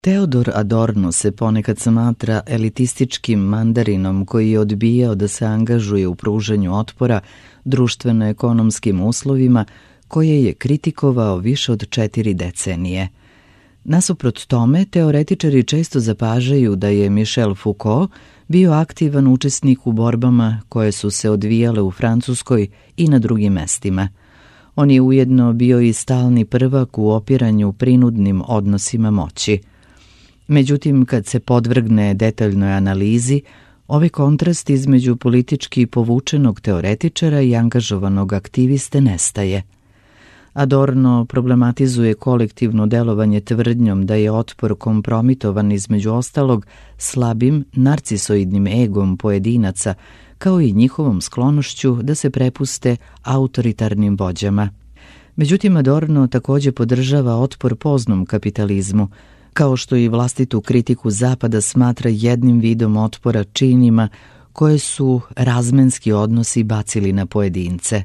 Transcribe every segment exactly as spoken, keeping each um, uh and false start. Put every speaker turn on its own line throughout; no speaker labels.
Teodor Adorno se ponekad smatra elitističkim mandarinom koji je odbijao da se angažuje u pružanju otpora društveno-ekonomskim uslovima koje je kritikovao više od četiri decenije. Nasuprot tome, teoretičari često zapažaju da je Michel Foucault bio aktivan učesnik u borbama koje su se odvijale u Francuskoj i na drugim mestima. On je ujedno bio i stalni prvak u opiranju prinudnim odnosima moći. Međutim, kad se podvrgne detaljnoj analizi, ovaj kontrast između politički povučenog teoretičara i angažovanog aktiviste nestaje. Adorno problematizuje kolektivno delovanje tvrdnjom da je otpor kompromitovan između ostalog slabim narcisoidnim egom pojedinaca, kao i njihovom sklonošću da se prepuste autoritarnim vođama. Međutim, Adorno takođe podržava otpor poznom kapitalizmu, kao što i vlastitu kritiku Zapada smatra jednim vidom otpora činima koje su razmenski odnosi bacili na pojedince.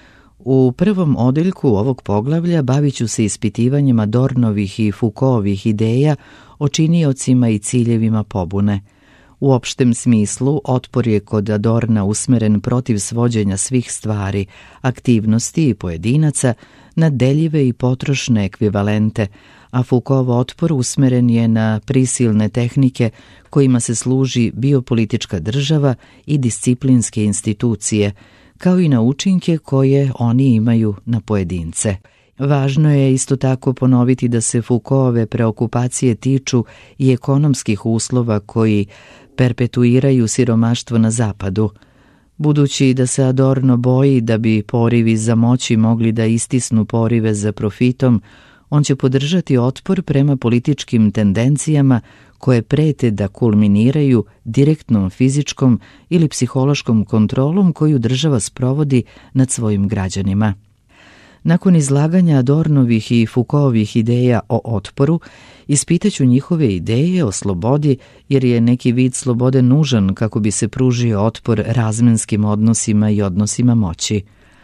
U prvom odeljku ovog poglavlja bavit ću se ispitivanjem Adornovih i Foucaultovih ideja o činiocima i ciljevima pobune. U opštem smislu, otpor je kod Adorna usmeren protiv svođenja svih stvari, aktivnosti i pojedinaca na deljive i potrošne ekvivalente, a Foucaultov otpor usmeren je na prisilne tehnike kojima se služi biopolitička država i disciplinske institucije, kao i na učinke koje oni imaju na pojedince. Važno je isto tako ponoviti da se Foucaultove preokupacije tiču i ekonomskih uslova koji perpetuiraju siromaštvo na zapadu. Budući da se Adorno boji da bi porivi za moći mogli da istisnu porive za profitom, on će podržati otpor prema političkim tendencijama koje prete da kulminiraju direktnom fizičkom ili psihološkom kontrolom koju država sprovodi nad svojim građanima. Nakon izlaganja Adornovih i Foucaultovih ideja o otporu, ispitaću njihove ideje o slobodi, jer je neki vid slobode nužan kako bi se pružio otpor razmenskim odnosima i odnosima moći.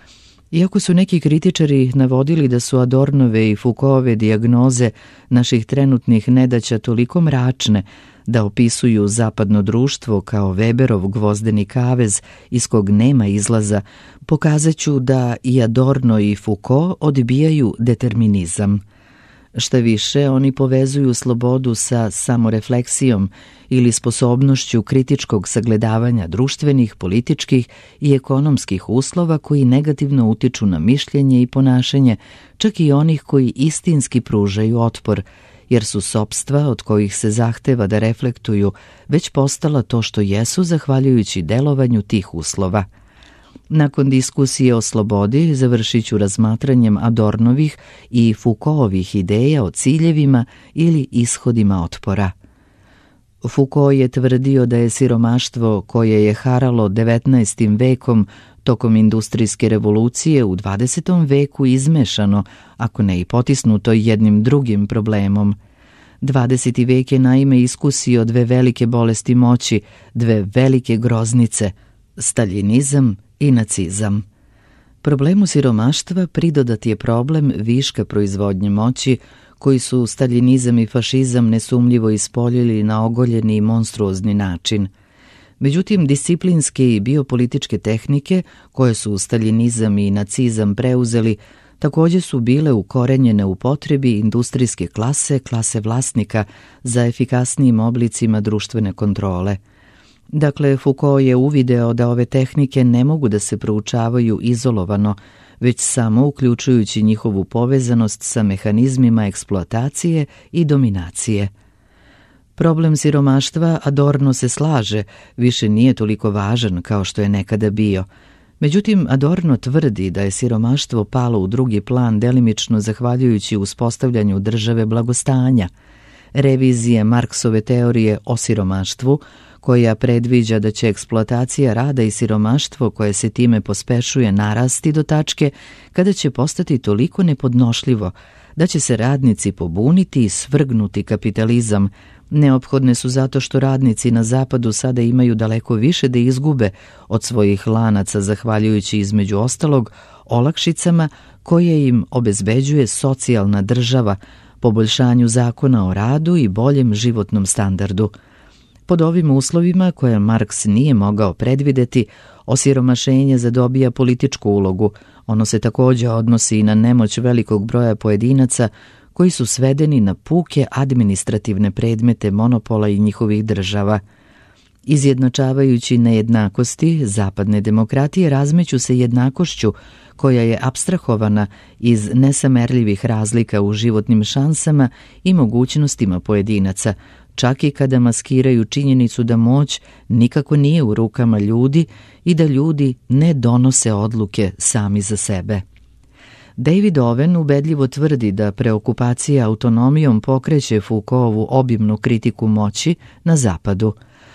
Iako su neki kritičari navodili da su Adornove i Foucaultove dijagnoze naših trenutnih nedaća toliko mračne da opisuju zapadno društvo kao Weberov gvozdeni kavez iz kog nema izlaza, pokazat ću da i Adorno i Foucault odbijaju determinizam. Šta više, oni povezuju slobodu sa samorefleksijom ili sposobnošću kritičkog sagledavanja društvenih, političkih i ekonomskih uslova koji negativno utiču na mišljenje i ponašanje, čak i onih koji istinski pružaju otpor, jer su sopstva od kojih se zahteva da reflektuju već postala to što jesu zahvaljujući delovanju tih uslova. Nakon diskusije o slobodi završit ću razmatranjem Adornovih i Foucaultovih ideja o ciljevima ili ishodima otpora. Foucault je tvrdio da je siromaštvo koje je haralo devetnaestim vekom tokom industrijske revolucije u dvadesetom veku izmešano, ako ne i potisnuto jednim drugim problemom. dvadeseti vek je naime iskusio dve velike bolesti moći, dve velike groznice, staljinizam i nacizam. Problemu siromaštva pridodat je problem viška proizvodnje moći koji su staljinizam i fašizam nesumljivo ispoljili na ogoljeni i monstruozni način. Međutim, disciplinske i biopolitičke tehnike koje su staljinizam i nacizam preuzeli također su bile ukorenjene u potrebi industrijske klase, klase vlasnika za efikasnijim oblicima društvene kontrole. Dakle, Foucault je uvideo da ove tehnike ne mogu da se proučavaju izolovano, već samo uključujući njihovu povezanost sa mehanizmima eksploatacije i dominacije. Problem siromaštva, Adorno se slaže, više nije toliko važan kao što je nekada bio. Međutim, Adorno tvrdi da je siromaštvo palo u drugi plan delimično zahvaljujući uspostavljanju države blagostanja. Revizije Marksove teorije o siromaštvu, koja predviđa da će eksploatacija rada i siromaštvo koje se time pospešuje narasti do tačke kada će postati toliko nepodnošljivo da će se radnici pobuniti i svrgnuti kapitalizam, neophodne su zato što radnici na zapadu sada imaju daleko više da izgube od svojih lanaca zahvaljujući između ostalog olakšicama koje im obezbeđuje socijalna država, poboljšanju zakona o radu i boljem životnom standardu. Pod ovim uslovima, koje Marks nije mogao predvideti, osiromašenje zadobija političku ulogu. Ono se također odnosi i na nemoć velikog broja pojedinaca koji su svedeni na puke administrativne predmete monopola i njihovih država. Izjednačavajući nejednakosti, zapadne demokratije razmeću se jednakošću koja je apstrahovana iz nesamerljivih razlika u životnim šansama i mogućnostima pojedinaca, čak i kada maskiraju činjenicu da moć nikako nije u rukama ljudi i da ljudi ne donose odluke sami za sebe. David Owen ubedljivo tvrdi da preokupacija autonomijom pokreće Foucaultovu obimnu kritiku moći na zapadu.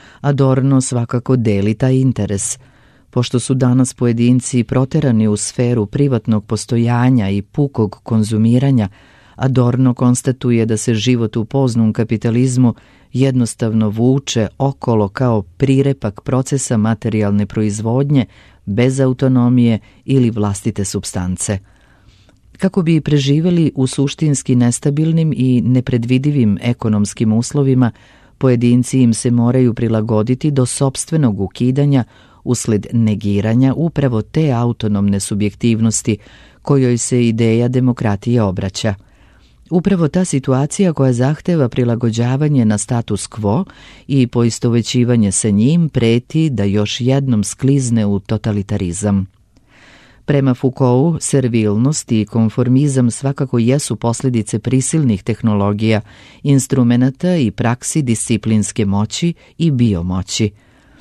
Adorno svakako deli taj interes. Pošto su danas pojedinci proterani u sferu privatnog postojanja i pukog konzumiranja, Adorno konstatuje da se život u poznom kapitalizmu jednostavno vuče okolo kao prirepak procesa materijalne proizvodnje bez autonomije ili vlastite supstance. Kako bi preživjeli u suštinski nestabilnim i nepredvidivim ekonomskim uslovima, pojedinci im se moraju prilagoditi do sopstvenog ukidanja usled negiranja upravo te autonomne subjektivnosti kojoj se ideja demokratije obraća. Upravo ta situacija koja zahteva prilagođavanje na status quo i poistovećivanje sa njim preti da još jednom sklizne u totalitarizam. Prema Foucaultu, servilnost i konformizam svakako jesu posljedice prisilnih tehnologija, instrumenata i praksi disciplinske moći i biomoći.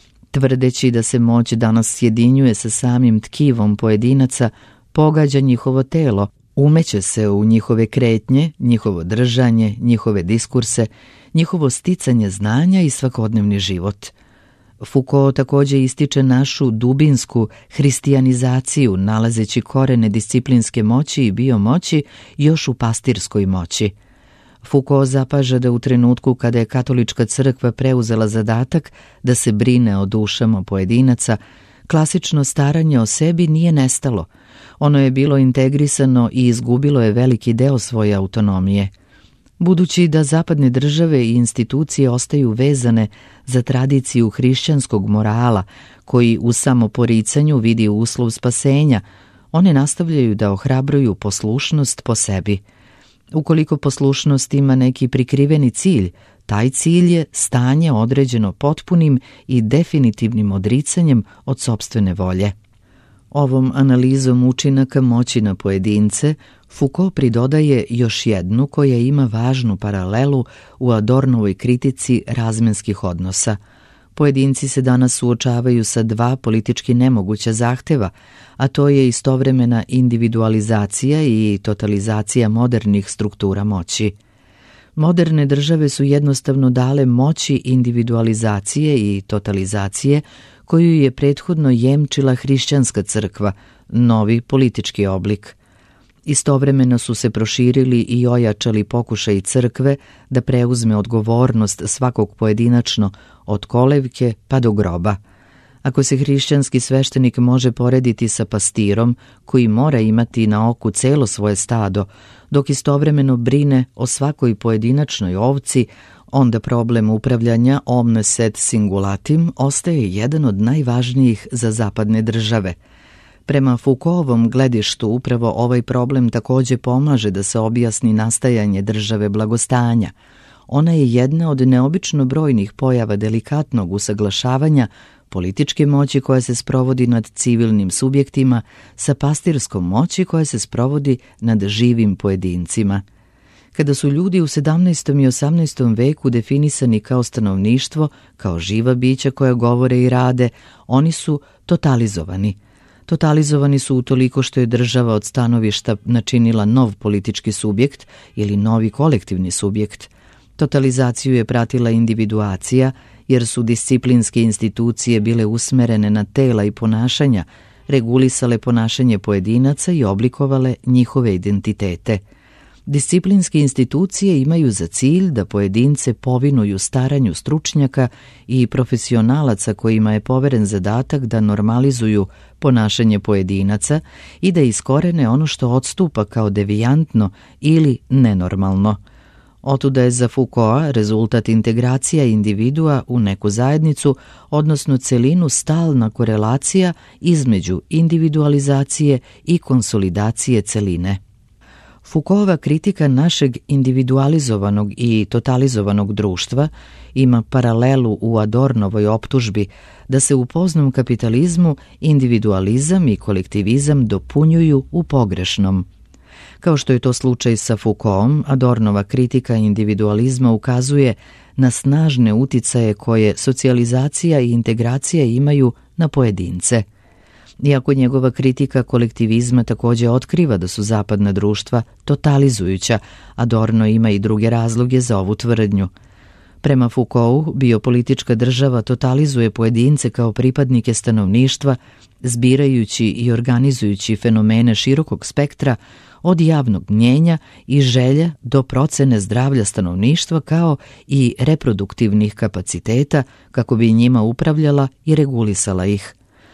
Tvrdeći da se moć danas sjedinjuje sa samim tkivom pojedinaca, pogađa njihovo telo, umeće se u njihove kretnje, njihovo držanje, njihove diskurse, njihovo sticanje znanja i svakodnevni život. Foucault također ističe našu dubinsku hristijanizaciju, nalazeći korene disciplinske moći i biomoći još u pastirskoj moći. Foucault zapaža da u trenutku kada je katolička crkva preuzela zadatak da se brine o dušama pojedinaca, klasično staranje o sebi nije nestalo. Ono je bilo integrisano i izgubilo je veliki deo svoje autonomije. Budući da zapadne države i institucije ostaju vezane za tradiciju hrišćanskog morala, koji u samoporicanju vidi uslov spasenja, one nastavljaju da ohrabruju poslušnost po sebi. Ukoliko poslušnost ima neki prikriveni cilj, taj cilj je stanje određeno potpunim i definitivnim odricanjem od sopstvene volje. Ovom analizom učinaka moći na pojedince, Foucault pridodaje još jednu koja ima važnu paralelu u Adornovoj kritici razmenskih odnosa. Pojedinci se danas suočavaju sa dva politički nemoguća zahteva, a to je istovremena individualizacija i totalizacija modernih struktura moći. Moderne države su jednostavno dale moći individualizacije i totalizacije koju je prethodno jemčila hrišćanska crkva, novi politički oblik. Istovremeno su se proširili i ojačali pokušaji crkve da preuzme odgovornost svakog pojedinačno od kolevke pa do groba. Ako se hrišćanski sveštenik može porediti sa pastirom koji mora imati na oku celo svoje stado, dok istovremeno brine o svakoj pojedinačnoj ovci, onda problem upravljanja omne sed singulatim ostaje jedan od najvažnijih za zapadne države. Prema Foucaultovom gledištu upravo ovaj problem također pomaže da se objasni nastajanje države blagostanja. Ona je jedna od neobično brojnih pojava delikatnog usaglašavanja političke moći koja se sprovodi nad civilnim subjektima sa pastirskom moći koja se sprovodi nad živim pojedincima. Kada su ljudi u sedamnaestom i osamnaestom veku definisani kao stanovništvo, kao živa bića koja govore i rade, oni su totalizovani. Totalizovani su utoliko što je država od stanovišta načinila nov politički subjekt ili novi kolektivni subjekt. Totalizaciju je pratila individuacija, jer su disciplinske institucije bile usmerene na tela i ponašanja, regulisale ponašanje pojedinaca i oblikovale njihove identitete. Disciplinske institucije imaju za cilj da pojedince povinuju staranju stručnjaka i profesionalaca kojima je poveren zadatak da normalizuju ponašanje pojedinaca i da iskorene ono što odstupa kao devijantno ili nenormalno. Otuda je za Foucaulta rezultat integracija individua u neku zajednicu, odnosno celinu, stalna korelacija između individualizacije i konsolidacije celine. Foucaultova kritika našeg individualizovanog i totalizovanog društva ima paralelu u Adornovoj optužbi da se u poznom kapitalizmu individualizam i kolektivizam dopunjuju u pogrešnom. Kao što je to slučaj sa Foucaultom, Adornova kritika individualizma ukazuje na snažne uticaje koje socijalizacija i integracija imaju na pojedince. Iako njegova kritika kolektivizma također otkriva da su zapadna društva totalizujuća, Adorno ima i druge razloge za ovu tvrdnju. Prema Foucaultu, biopolitička država totalizuje pojedince kao pripadnike stanovništva, zbirajući i organizujući fenomene širokog spektra od javnog mnjenja i želja do procene zdravlja stanovništva kao i reproduktivnih kapaciteta kako bi njima upravljala i regulisala ih.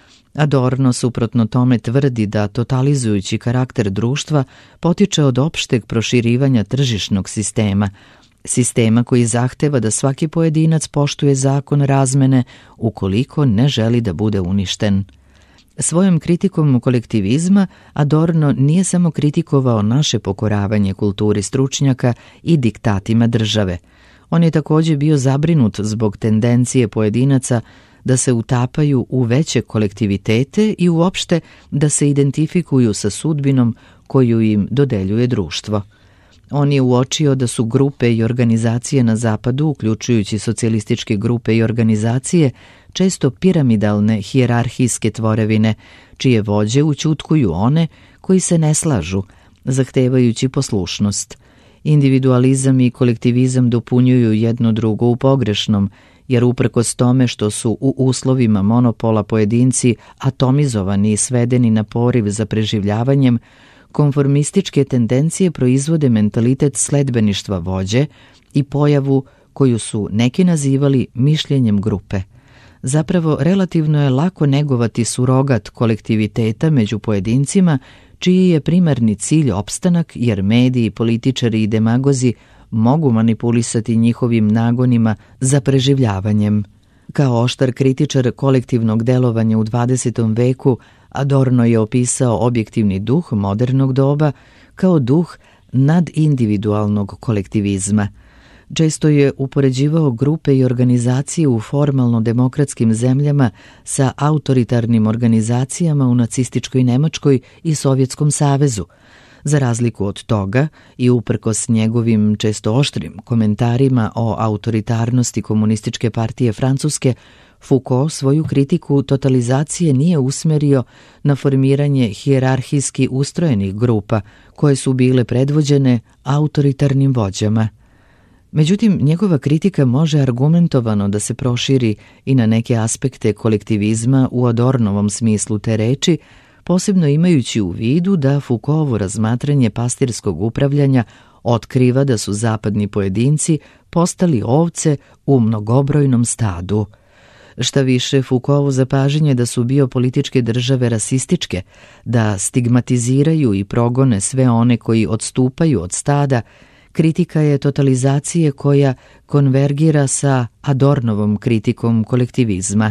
Adorno suprotno tome tvrdi da totalizujući karakter društva potiče od opšteg proširivanja tržišnog sistema, sistema koji zahteva da svaki pojedinac poštuje zakon razmene ukoliko ne želi da bude uništen. Svojom kritikom kolektivizma Adorno nije samo kritikovao naše pokoravanje kulturi stručnjaka i diktatima države. On je također bio zabrinut zbog tendencije pojedinaca da se utapaju u veće kolektivitete i uopšte da se identifikuju sa sudbinom koju im dodeljuje društvo. On je uočio da su grupe i organizacije na zapadu, uključujući socijalističke grupe i organizacije, često piramidalne hijerarhijske tvorevine, čije vođe ućutkuju one koji se ne slažu, zahtevajući poslušnost. Individualizam i kolektivizam dopunjuju jedno drugo u pogrešnom, jer uprkos tome što su u uslovima monopola pojedinci atomizovani i svedeni na poriv za preživljavanjem, konformističke tendencije proizvode mentalitet sledbeništva vođe i pojavu koju su neki nazivali mišljenjem grupe. Zapravo, relativno je lako negovati surogat kolektiviteta među pojedincima, čiji je primarni cilj opstanak, jer mediji, političari i demagozi mogu manipulisati njihovim nagonima za preživljavanjem. Kao oštar kritičar kolektivnog delovanja u dvadesetom veku, Adorno je opisao objektivni duh modernog doba kao duh nadindividualnog kolektivizma. Često je upoređivao grupe i organizacije u formalno demokratskim zemljama sa autoritarnim organizacijama u nacističkoj Nemačkoj i Sovjetskom savezu. Za razliku od toga i uprkos njegovim često oštrim komentarima o autoritarnosti komunističke partije Francuske, Foucault svoju kritiku totalizacije nije usmerio na formiranje hijerarhijski ustrojenih grupa koje su bile predvođene autoritarnim vođama. Međutim, njegova kritika može argumentovano da se proširi i na neke aspekte kolektivizma u Adornovom smislu te reči, posebno imajući u vidu da Foucaultovo razmatranje pastirskog upravljanja otkriva da su zapadni pojedinci postali ovce u mnogobrojnom stadu. Šta više, Foucaultovo zapažanje da su biopolitičke države rasističke, da stigmatiziraju i progone sve one koji odstupaju od stada, kritika je totalizacije koja konvergira sa Adornovom kritikom kolektivizma.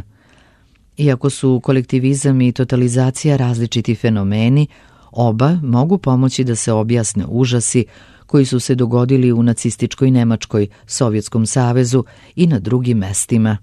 Iako su kolektivizam i totalizacija različiti fenomeni, oba mogu pomoći da se objasne užasi koji su se dogodili u nacističkoj Nemačkoj, Sovjetskom savezu i na drugim mestima.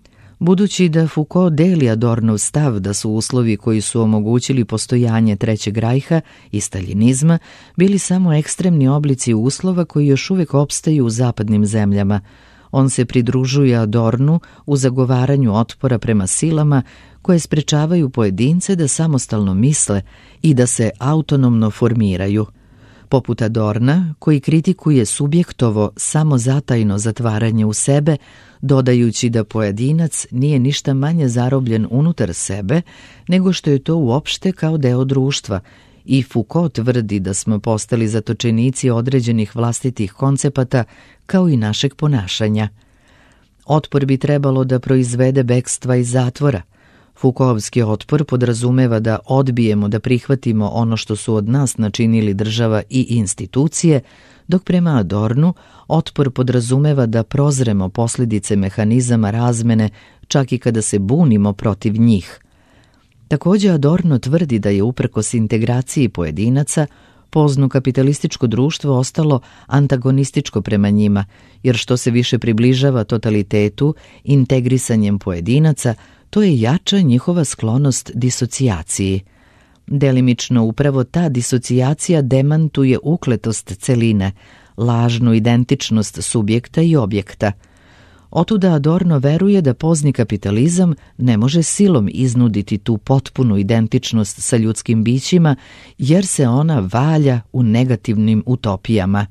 Budući da Foucault deli Adornov stav da su uslovi koji su omogućili postojanje Trećeg rajha i staljinizma bili samo ekstremni oblici uslova koji još uvijek opstaju u zapadnim zemljama, on se pridružuje Adornu u zagovaranju otpora prema silama koje sprečavaju pojedince da samostalno misle i da se autonomno formiraju. Poput Adorna, koji kritikuje subjektovo samozatajno zatvaranje u sebe, dodajući da pojedinac nije ništa manje zarobljen unutar sebe nego što je to uopšte kao deo društva, i Foucault tvrdi da smo postali zatočenici određenih vlastitih koncepata kao i našeg ponašanja. Otpor bi trebalo da proizvede bekstva iz zatvora. Foucaultski otpor podrazumeva da odbijemo da prihvatimo ono što su od nas načinili država i institucije, dok prema Adornu otpor podrazumeva da prozremo posljedice mehanizama razmene čak i kada se bunimo protiv njih. Također Adorno tvrdi da je uprkos integraciji pojedinaca pozno kapitalističko društvo ostalo antagonističko prema njima, jer što se više približava totalitetu, integrisanjem pojedinaca, to je jača njihova sklonost disocijaciji. Delimično upravo ta disocijacija demantuje ukletost celine, lažnu identičnost subjekta i objekta. Otuda Adorno veruje da pozni kapitalizam ne može silom iznuditi tu potpunu identičnost sa ljudskim bićima, jer se ona valja u negativnim utopijama.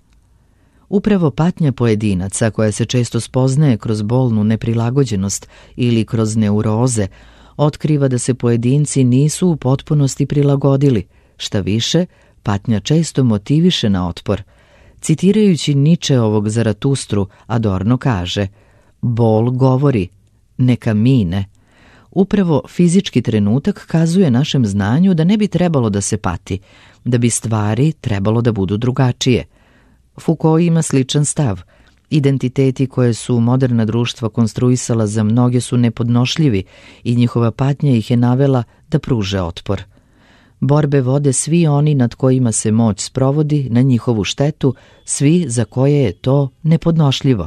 Upravo patnja pojedinaca, koja se često spoznaje kroz bolnu neprilagođenost ili kroz neuroze, otkriva da se pojedinci nisu u potpunosti prilagodili, šta više, patnja često motiviše na otpor. Citirajući Ničeovog Zaratustru, Adorno kaže: bol govori, neka mine. Upravo fizički trenutak kazuje našem znanju da ne bi trebalo da se pati, da bi stvari trebalo da budu drugačije. Foucault ima sličan stav. Identiteti koje su moderna društva konstruisala za mnoge su nepodnošljivi i njihova patnja ih je navela da pruže otpor. Borbe vode svi oni nad kojima se moć sprovodi na njihovu štetu, svi za koje je to nepodnošljivo.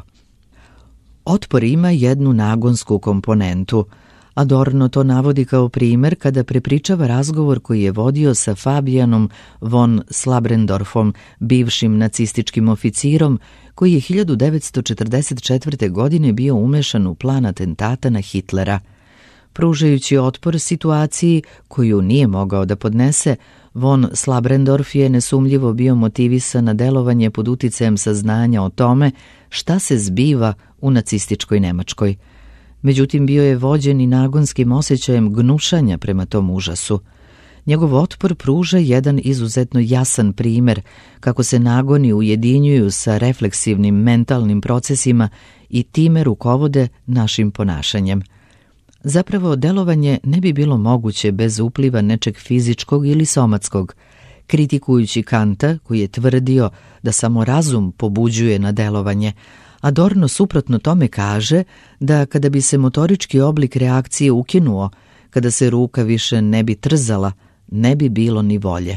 Otpor ima jednu nagonsku komponentu. Adorno to navodi kao primjer kada prepričava razgovor koji je vodio sa Fabianom von Slabrendorfom, bivšim nacističkim oficirom, koji je hiljadu devetsto četrdeset četvrte. godine bio umešan u plan atentata na Hitlera. Pružajući otpor situaciji koju nije mogao da podnese, von Slabrendorf je nesumljivo bio motivisan na delovanje pod uticajem saznanja o tome šta se zbiva u nacističkoj Nemačkoj. Međutim, bio je vođen i nagonskim osjećajem gnušanja prema tom užasu. Njegov otpor pruža jedan izuzetno jasan primjer kako se nagoni ujedinjuju sa refleksivnim mentalnim procesima i time rukovode našim ponašanjem. Zapravo, delovanje ne bi bilo moguće bez upliva nečeg fizičkog ili somatskog. Kritikujući Kanta, koji je tvrdio da samo razum pobuđuje na delovanje, Adorno suprotno tome kaže da kada bi se motorički oblik reakcije ukinuo, kada se ruka više ne bi trzala, ne bi bilo ni volje.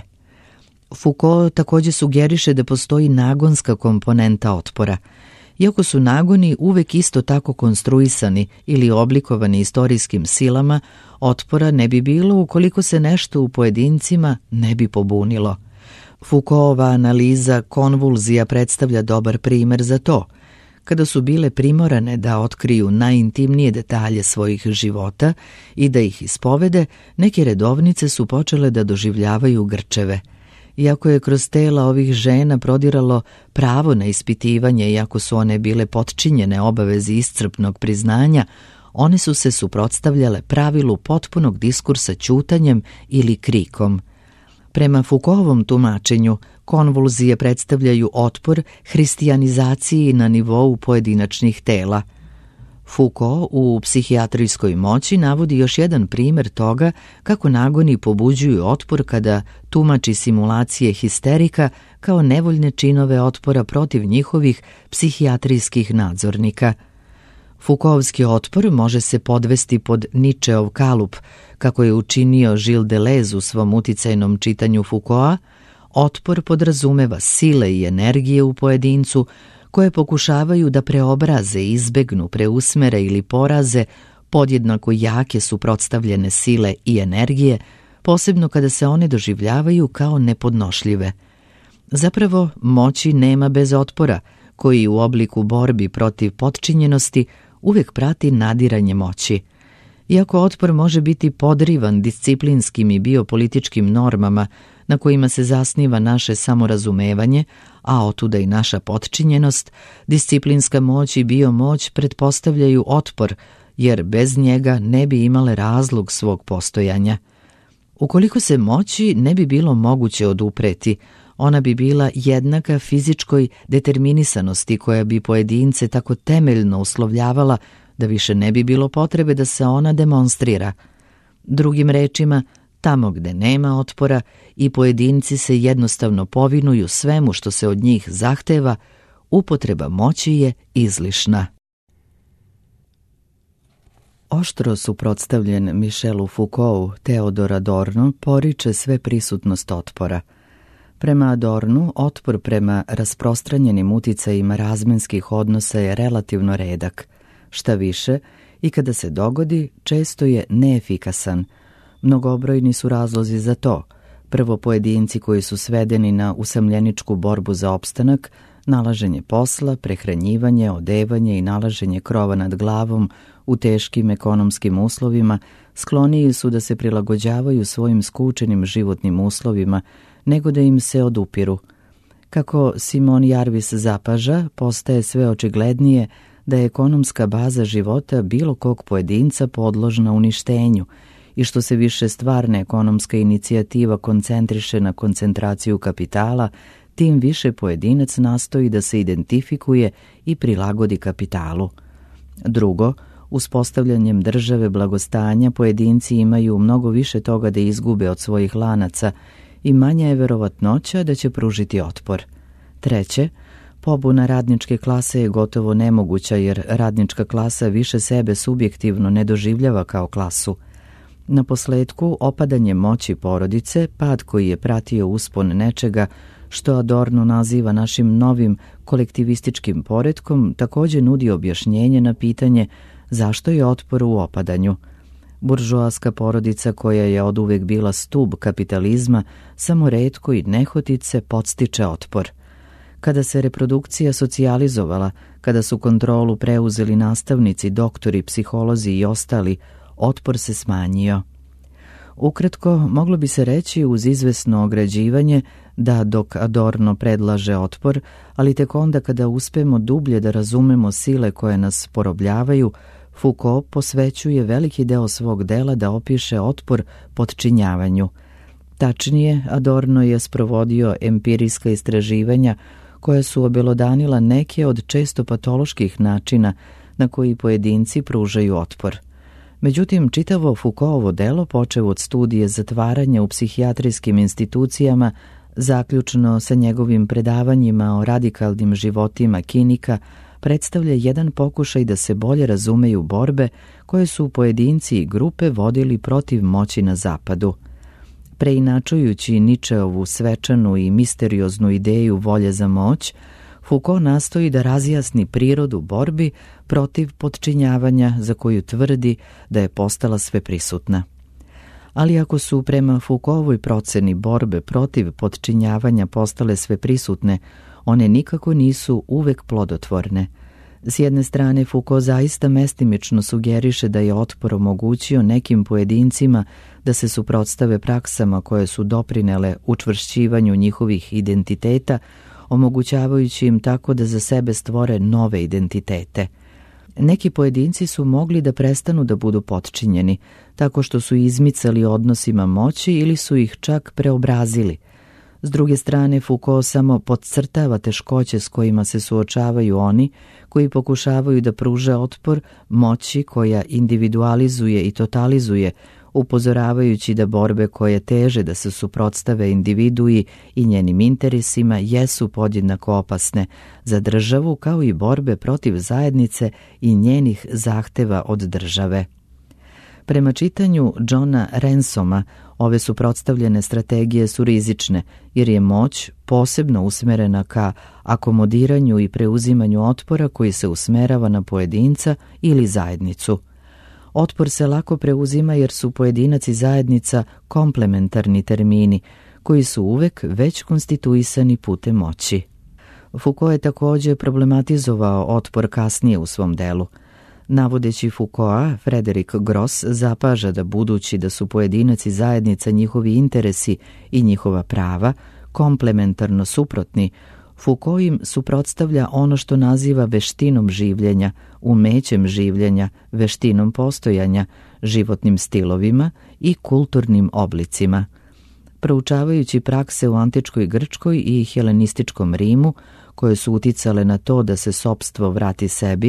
Foucault također sugeriše da postoji nagonska komponenta otpora. Iako su nagoni uvek isto tako konstruisani ili oblikovani istorijskim silama, otpora ne bi bilo ukoliko se nešto u pojedincima ne bi pobunilo. Foucaultova analiza konvulzija predstavlja dobar primjer za to. Kada su bile primorane da otkriju najintimnije detalje svojih života i da ih ispovede, neke redovnice su počele da doživljavaju grčeve. Iako je kroz tela ovih žena prodiralo pravo na ispitivanje, iako su one bile potčinjene obavezi iscrpnog priznanja, one su se suprotstavljale pravilu potpunog diskursa ćutanjem ili krikom. Prema Foucaultovom tumačenju, konvulzije predstavljaju otpor hristijanizaciji na nivou pojedinačnih tela. Foucault u Psihijatrijskoj moći navodi još jedan primjer toga kako nagoni pobuđuju otpor kada tumači simulacije histerika kao nevoljne činove otpora protiv njihovih psihijatrijskih nadzornika. Foucaultski otpor može se podvesti pod Ničeov kalup, kako je učinio Gilles Deleuze u svom uticajnom čitanju Foucaulta. Otpor podrazumeva sile i energije u pojedincu koje pokušavaju da preobraze, izbegnu, preusmere ili poraze podjednako jake suprotstavljene sile i energije, posebno kada se one doživljavaju kao nepodnošljive. Zapravo, moći nema bez otpora, koji u obliku borbi protiv potčinjenosti uvijek prati nadiranje moći. Iako otpor može biti podrivan disciplinskim i biopolitičkim normama na kojima se zasniva naše samorazumevanje, a otuda i naša potčinjenost, disciplinska moć i biomoć pretpostavljaju otpor, jer bez njega ne bi imale razlog svog postojanja. Ukoliko se moći ne bi bilo moguće odupreti, ona bi bila jednaka fizičkoj determinisanosti koja bi pojedince tako temeljno uslovljavala da više ne bi bilo potrebe da se ona demonstrira. Drugim rečima, tamo gde nema otpora i pojedinci se jednostavno povinuju svemu što se od njih zahteva, upotreba moći je izlišna. Oštro suprotstavljen Michelu Foucaultu, Teodor Adorno poriče sve prisutnost otpora. Prema Adornu, otpor prema rasprostranjenim uticajima razmenskih odnosa je relativno redak. Šta više, i kada se dogodi, često je neefikasan. Mnogobrojni su razlozi za to. Prvo, pojedinci koji su svedeni na usamljeničku borbu za opstanak, nalaženje posla, prehranjivanje, odevanje i nalaženje krova nad glavom u teškim ekonomskim uslovima, skloniji su da se prilagođavaju svojim skučenim životnim uslovima, nego da im se odupiru. Kako Simon Jarvis zapaža, postaje sve očiglednije da je ekonomska baza života bilo kog pojedinca podložna uništenju i što se više stvarna ekonomska inicijativa koncentriše na koncentraciju kapitala, tim više pojedinac nastoji da se identifikuje i prilagodi kapitalu. Drugo, uspostavljanjem države blagostanja pojedinci imaju mnogo više toga da izgube od svojih lanaca i manja je verovatnoća da će pružiti otpor. Treće, pobuna radničke klase je gotovo nemoguća jer radnička klasa više sebe subjektivno ne doživljava kao klasu. Na posledku, opadanje moći porodice, pad koji je pratio uspon nečega što Adorno naziva našim novim kolektivističkim poretkom, također nudi objašnjenje na pitanje zašto je otpor u opadanju. Buržoaska porodica koja je oduvek bila stub kapitalizma, samo retko i nehotice podstiče otpor. Kada se reprodukcija socijalizovala, kada su kontrolu preuzeli nastavnici, doktori, psiholozi i ostali, otpor se smanjio. Ukratko, moglo bi se reći uz izvesno ograđivanje da dok Adorno predlaže otpor, ali tek onda kada uspemo dublje da razumemo sile koje nas porobljavaju, Foucault posvećuje veliki deo svog dela da opiše otpor podčinjavanju. Tačnije, Adorno je sprovodio empirijska istraživanja koja su obelodanila neke od često patoloških načina na koji pojedinci pružaju otpor. Međutim, čitavo Foucaultovo delo, počev od studije zatvaranja u psihijatrijskim institucijama, zaključno sa njegovim predavanjima o radikalnim životima kinika, predstavlja jedan pokušaj da se bolje razumeju borbe koje su pojedinci i grupe vodili protiv moći na zapadu. Preinačujući Ničeovu svečanu i misterioznu ideju volje za moć, Foucault nastoji da razjasni prirodu borbi protiv podčinjavanja za koju tvrdi da je postala sveprisutna. Ali ako su prema Foucaultovoj proceni borbe protiv podčinjavanja postale sveprisutne, one nikako nisu uvek plodotvorne. S jedne strane, Foucault zaista mestimično sugeriše da je otpor omogućio nekim pojedincima da se suprotstave praksama koje su doprinele učvršćivanju njihovih identiteta, omogućavajući im tako da za sebe stvore nove identitete. Neki pojedinci su mogli da prestanu da budu potčinjeni, tako što su izmicali odnosima moći ili su ih čak preobrazili. S druge strane, Foucault samo podcrtava teškoće s kojima se suočavaju oni koji pokušavaju da pruže otpor moći koja individualizuje i totalizuje, upozoravajući da borbe koje teže da se suprotstave individui i njenim interesima jesu podjednako opasne za državu kao i borbe protiv zajednice i njenih zahteva od države. Prema čitanju Johna Ransoma, ove suprotstavljene strategije su rizične jer je moć posebno usmerena ka akomodiranju i preuzimanju otpora koji se usmerava na pojedinca ili zajednicu. Otpor se lako preuzima jer su pojedinac i zajednica komplementarni termini koji su uvek već konstituisani putem moći. Foucault je također problematizovao otpor kasnije u svom delu. Navodeći Foucaulta, Frederick Gross zapaža da budući da su pojedinac i zajednica njihovi interesi i njihova prava komplementarno suprotni, Foucault im suprotstavlja ono što naziva veštinom življenja, umećem življenja, veštinom postojanja, životnim stilovima i kulturnim oblicima. Proučavajući prakse u antičkoj Grčkoj i helenističkom Rimu, koje su uticale na to da se sopstvo vrati sebi,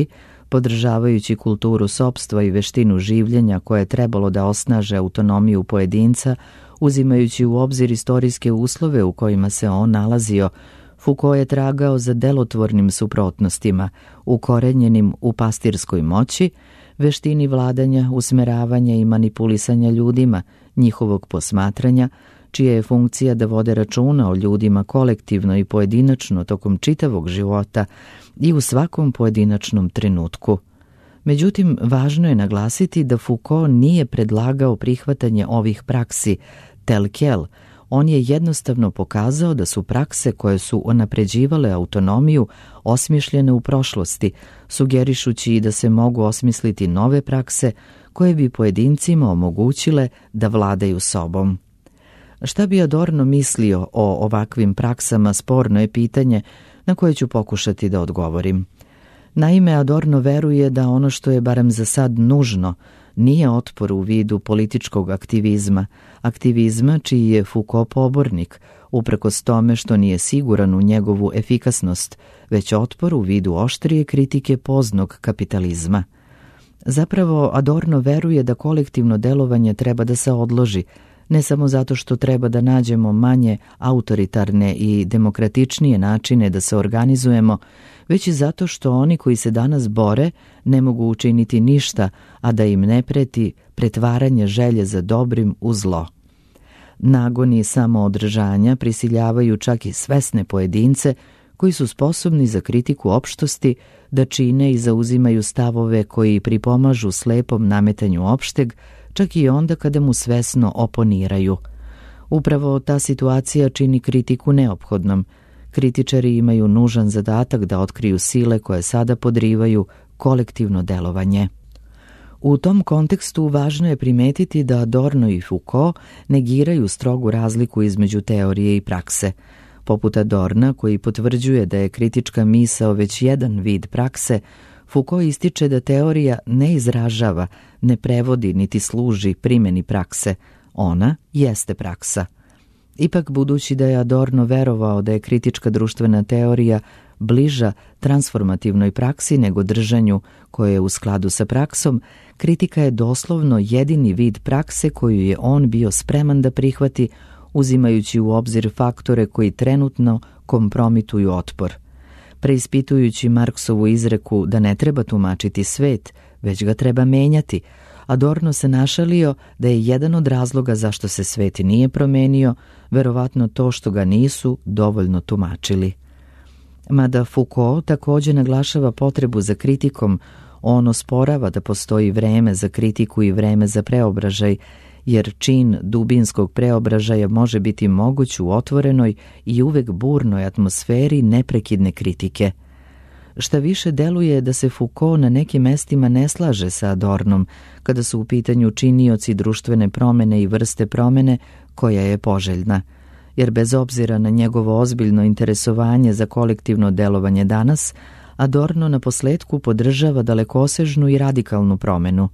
podržavajući kulturu sopstva i veštinu življenja koje je trebalo da osnaže autonomiju pojedinca, uzimajući u obzir istorijske uslove u kojima se on nalazio. Foucault je tragao za delotvornim suprotnostima, ukorenjenim u pastirskoj moći, veštini vladanja, usmeravanja i manipulisanja ljudima, njihovog posmatranja, čija je funkcija da vode računa o ljudima kolektivno i pojedinačno tokom čitavog života i u svakom pojedinačnom trenutku. Međutim, važno je naglasiti da Foucault nije predlagao prihvatanje ovih praksi tel quel. On je jednostavno pokazao da su prakse koje su unapređivale autonomiju osmišljene u prošlosti, sugerišući i da se mogu osmisliti nove prakse koje bi pojedincima omogućile da vladaju sobom. Šta bi Adorno mislio o ovakvim praksama, sporno je pitanje na koje ću pokušati da odgovorim. Naime, Adorno veruje da ono što je barem za sad nužno nije otpor u vidu političkog aktivizma, aktivizma čiji je Foucault pobornik, uprkos tome što nije siguran u njegovu efikasnost, već otpor u vidu oštrije kritike poznog kapitalizma. Zapravo, Adorno veruje da kolektivno delovanje treba da se odloži, ne samo zato što treba da nađemo manje autoritarne i demokratičnije načine da se organizujemo, već i zato što oni koji se danas bore ne mogu učiniti ništa, a da im ne preti pretvaranje želje za dobrim u zlo. Nagoni samoodržanja prisiljavaju čak i svesne pojedince koji su sposobni za kritiku opštosti da čine i zauzimaju stavove koji pripomažu slepom nametanju opšteg, čak i onda kada mu svesno oponiraju. Upravo ta situacija čini kritiku neophodnom. Kritičari imaju nužan zadatak da otkriju sile koje sada podrivaju kolektivno delovanje. U tom kontekstu važno je primetiti da Adorno i Foucault negiraju strogu razliku između teorije i prakse. Poput Adorna, koji potvrđuje da je kritička misao već jedan vid prakse, Foucault ističe da teorija ne izražava, ne prevodi niti služi primjeni prakse. Ona jeste praksa. Ipak, budući da je Adorno verovao da je kritička društvena teorija bliža transformativnoj praksi nego držanju koje je u skladu sa praksom, kritika je doslovno jedini vid prakse koju je on bio spreman da prihvati, uzimajući u obzir faktore koji trenutno kompromituju otpor. Preispitujući Marksovu izreku da ne treba tumačiti svet, već ga treba menjati, Adorno se našalio da je jedan od razloga zašto se svet nije promenio, verovatno to što ga nisu dovoljno tumačili. Mada Foucault također naglašava potrebu za kritikom, on osporava da postoji vreme za kritiku i vreme za preobražaj, jer čin dubinskog preobražaja može biti moguć u otvorenoj i uvek burnoj atmosferi neprekidne kritike. Šta više, deluje da se Foucault na nekim mestima ne slaže sa Adornom kada su u pitanju činioci društvene promene i vrste promene koja je poželjna, jer bez obzira na njegovo ozbiljno interesovanje za kolektivno delovanje danas, Adorno na posledku podržava dalekosežnu i radikalnu promenu.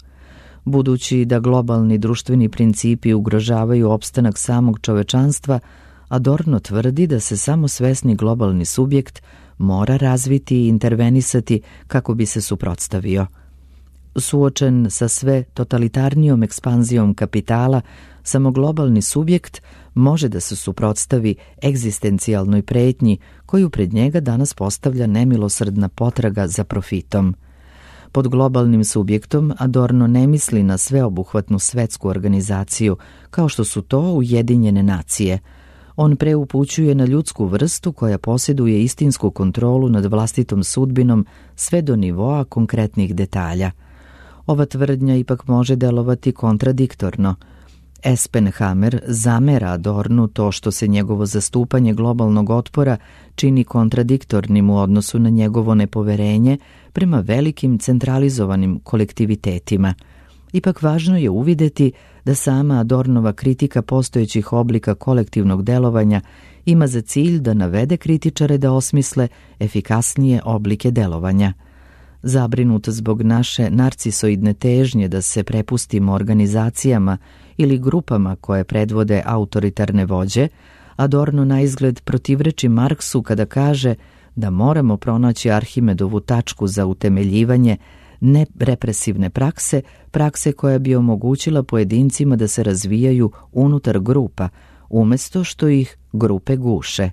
Budući da globalni društveni principi ugrožavaju opstanak samog čovečanstva, Adorno tvrdi da se samo svesni globalni subjekt mora razviti i intervenisati kako bi se suprotstavio. Suočen sa sve totalitarnijom ekspanzijom kapitala, samo globalni subjekt može da se suprotstavi egzistencijalnoj pretnji koju pred njega danas postavlja nemilosrdna potraga za profitom. Pod globalnim subjektom Adorno ne misli na sveobuhvatnu svetsku organizaciju, kao što su to Ujedinjene nacije. On preupućuje na ljudsku vrstu koja posjeduje istinsku kontrolu nad vlastitom sudbinom sve do nivoa konkretnih detalja. Ova tvrdnja ipak može delovati kontradiktorno. Espenhamer zamera Adornu to što se njegovo zastupanje globalnog otpora čini kontradiktornim u odnosu na njegovo nepoverenje prema velikim centralizovanim kolektivitetima. Ipak važno je uvideti da sama Adornova kritika postojećih oblika kolektivnog delovanja ima za cilj da navede kritičare da osmisle efikasnije oblike delovanja. Zabrinut zbog naše narcisoidne težnje da se prepustimo organizacijama ili grupama koje predvode autoritarne vođe, Adorno na izgled protivreči Marksu kada kaže da moramo pronaći Arhimedovu tačku za utemeljivanje ne represivne prakse, prakse koja bi omogućila pojedincima da se razvijaju unutar grupa, umjesto što ih grupe guše.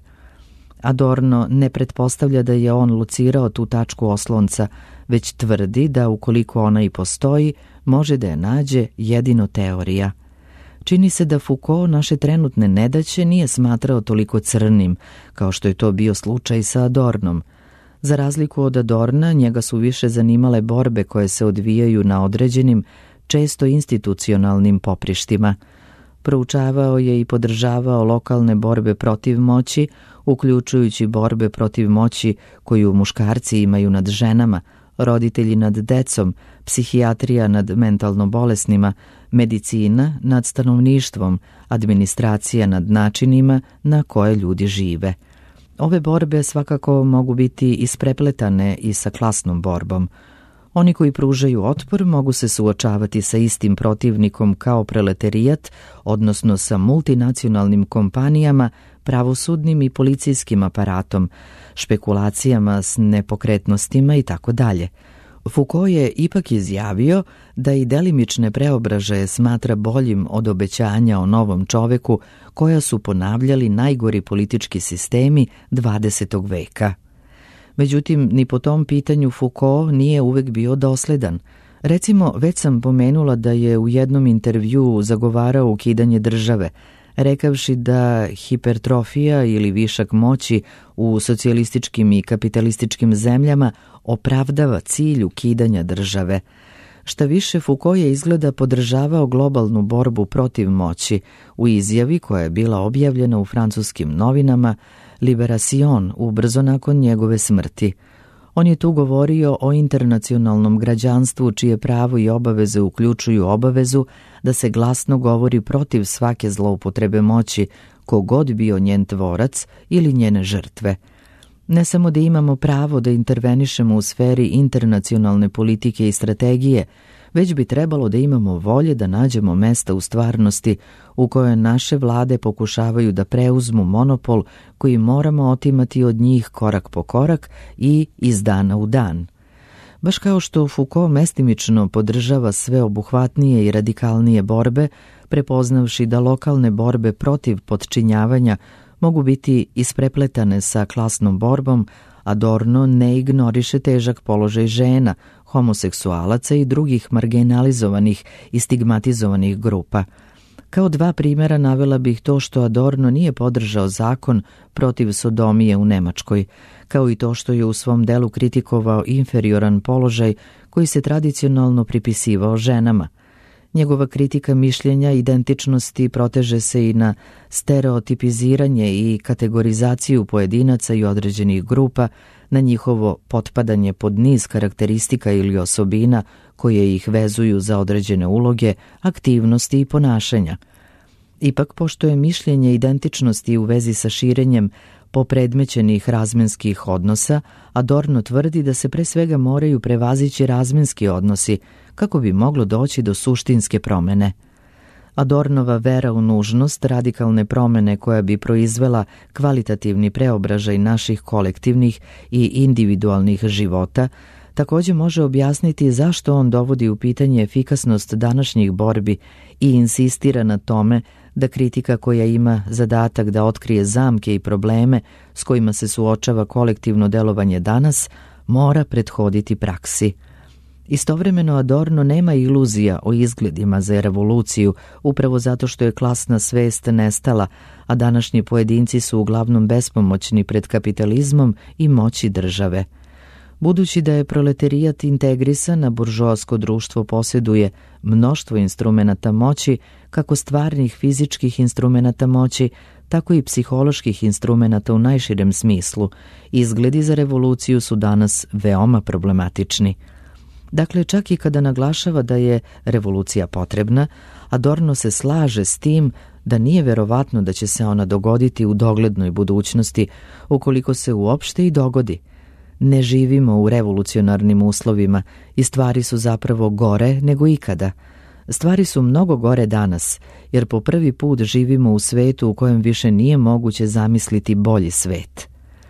Adorno ne pretpostavlja da je on locirao tu tačku oslonca, već tvrdi da ukoliko ona i postoji, može da je nađe jedino teorija. Čini se da Foucault naše trenutne nedaće nije smatrao toliko crnim, kao što je to bio slučaj sa Adornom. Za razliku od Adorna, njega su više zanimale borbe koje se odvijaju na određenim, često institucionalnim poprištima. Proučavao je i podržavao lokalne borbe protiv moći, uključujući borbe protiv moći koju muškarci imaju nad ženama, roditelji nad decom, psihijatrija nad mentalno bolesnima, medicina nad stanovništvom, administracija nad načinima na koje ljudi žive. Ove borbe svakako mogu biti isprepletane i sa klasnom borbom. Oni koji pružaju otpor mogu se suočavati sa istim protivnikom kao proletarijat, odnosno sa multinacionalnim kompanijama, pravosudnim i policijskim aparatom, špekulacijama s nepokretnostima i tako dalje. Foucault je ipak izjavio da i delimične preobražaje smatra boljim od obećanja o novom čoveku koja su ponavljali najgori politički sistemi dvadesetog veka. Međutim, ni po tom pitanju Foucault nije uvek bio dosledan. Recimo, već sam pomenula da je u jednom intervjuu zagovarao ukidanje države, rekavši da hipertrofija ili višak moći u socijalističkim i kapitalističkim zemljama opravdava cilj ukidanja države. Šta više, Foucault je izgleda podržavao globalnu borbu protiv moći u izjavi koja je bila objavljena u francuskim novinama Libération ubrzo nakon njegove smrti. On je tu govorio o internacionalnom građanstvu čije pravo i obaveze uključuju obavezu da se glasno govori protiv svake zloupotrebe moći, kogod bio njen tvorac ili njene žrtve. Ne samo da imamo pravo da intervenišemo u sferi internacionalne politike i strategije, već bi trebalo da imamo volje da nađemo mesta u stvarnosti u kojoj naše vlade pokušavaju da preuzmu monopol koji moramo otimati od njih korak po korak i iz dana u dan. Baš kao što Foucault mestimično podržava sve obuhvatnije i radikalnije borbe, prepoznavši da lokalne borbe protiv podčinjavanja mogu biti isprepletane sa klasnom borbom, Adorno ne ignoriše težak položaj žena, homoseksualaca i drugih marginalizovanih i stigmatizovanih grupa. Kao dva primjera navela bih to što Adorno nije podržao zakon protiv sodomije u Nemačkoj, kao i to što je u svom delu kritikovao inferioran položaj koji se tradicionalno pripisivao ženama. Njegova kritika mišljenja identičnosti proteže se i na stereotipiziranje i kategorizaciju pojedinaca i određenih grupa, na njihovo potpadanje pod niz karakteristika ili osobina koje ih vezuju za određene uloge, aktivnosti i ponašanja. Ipak, pošto je mišljenje identičnosti u vezi sa širenjem popredmećenih razmenskih odnosa, Adorno tvrdi da se pre svega moraju prevazići razmenski odnosi kako bi moglo doći do suštinske promene. Adornova vera u nužnost radikalne promene koja bi proizvela kvalitativni preobražaj naših kolektivnih i individualnih života također može objasniti zašto on dovodi u pitanje efikasnost današnjih borbi i insistira na tome da kritika koja ima zadatak da otkrije zamke i probleme s kojima se suočava kolektivno delovanje danas mora prethoditi praksi. Istovremeno Adorno nema iluzija o izgledima za revoluciju upravo zato što je klasna svest nestala, a današnji pojedinci su uglavnom bespomoćni pred kapitalizmom i moći države. Budući da je proletarijat integrisan, a buržoasko društvo posjeduje mnoštvo instrumenata moći, kako stvarnih fizičkih instrumenata moći, tako i psiholoških instrumenata u najširem smislu, izgledi za revoluciju su danas veoma problematični. Dakle, čak i kada naglašava da je revolucija potrebna, Adorno se slaže s tim da nije verovatno da će se ona dogoditi u doglednoj budućnosti, ukoliko se uopšte i dogodi. Ne živimo u revolucionarnim uslovima i stvari su zapravo gore nego ikada. Stvari su mnogo gore danas, jer po prvi put živimo u svetu u kojem više nije moguće zamisliti bolji svet.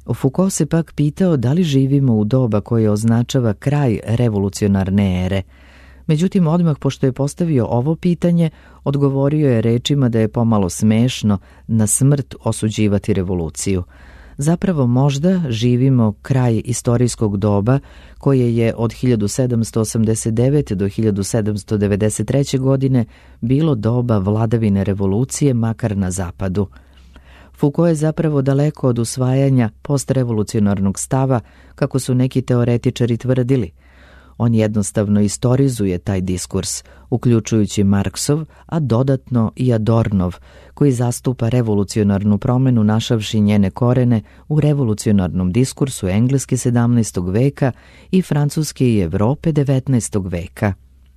Foucault se pak pitao da li živimo u doba koje označava kraj revolucionarne ere. Međutim, odmah pošto je postavio ovo pitanje, odgovorio je rečima da je pomalo smešno na smrt osuđivati revoluciju. Zapravo možda živimo kraj istorijskog doba koje je od hiljadu sedamsto osamdeset devete. do hiljadu sedamsto devedeset treće. godine bilo doba vladavine revolucije, makar na zapadu. Foucault je zapravo daleko od usvajanja postrevolucionarnog stava, kako su neki teoretičari tvrdili. On jednostavno istorizuje taj diskurs, uključujući Marksov, a dodatno i Adornov, koji zastupa revolucionarnu promenu našavši njene korene u revolucionarnom diskursu engleske sedamnaestog veka i francuske i Evrope devetnaestog veka.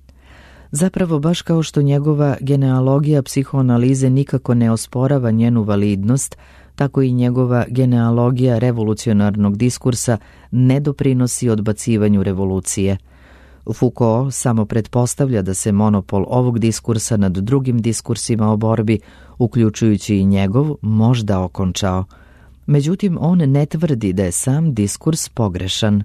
Zapravo, baš kao što njegova genealogija psihoanalize nikako ne osporava njenu validnost, tako i njegova genealogija revolucionarnog diskursa ne doprinosi odbacivanju revolucije. Foucault samo pretpostavlja da se monopol ovog diskursa nad drugim diskursima o borbi, uključujući i njegov, možda okončao. Međutim, on ne tvrdi da je sam diskurs pogrešan.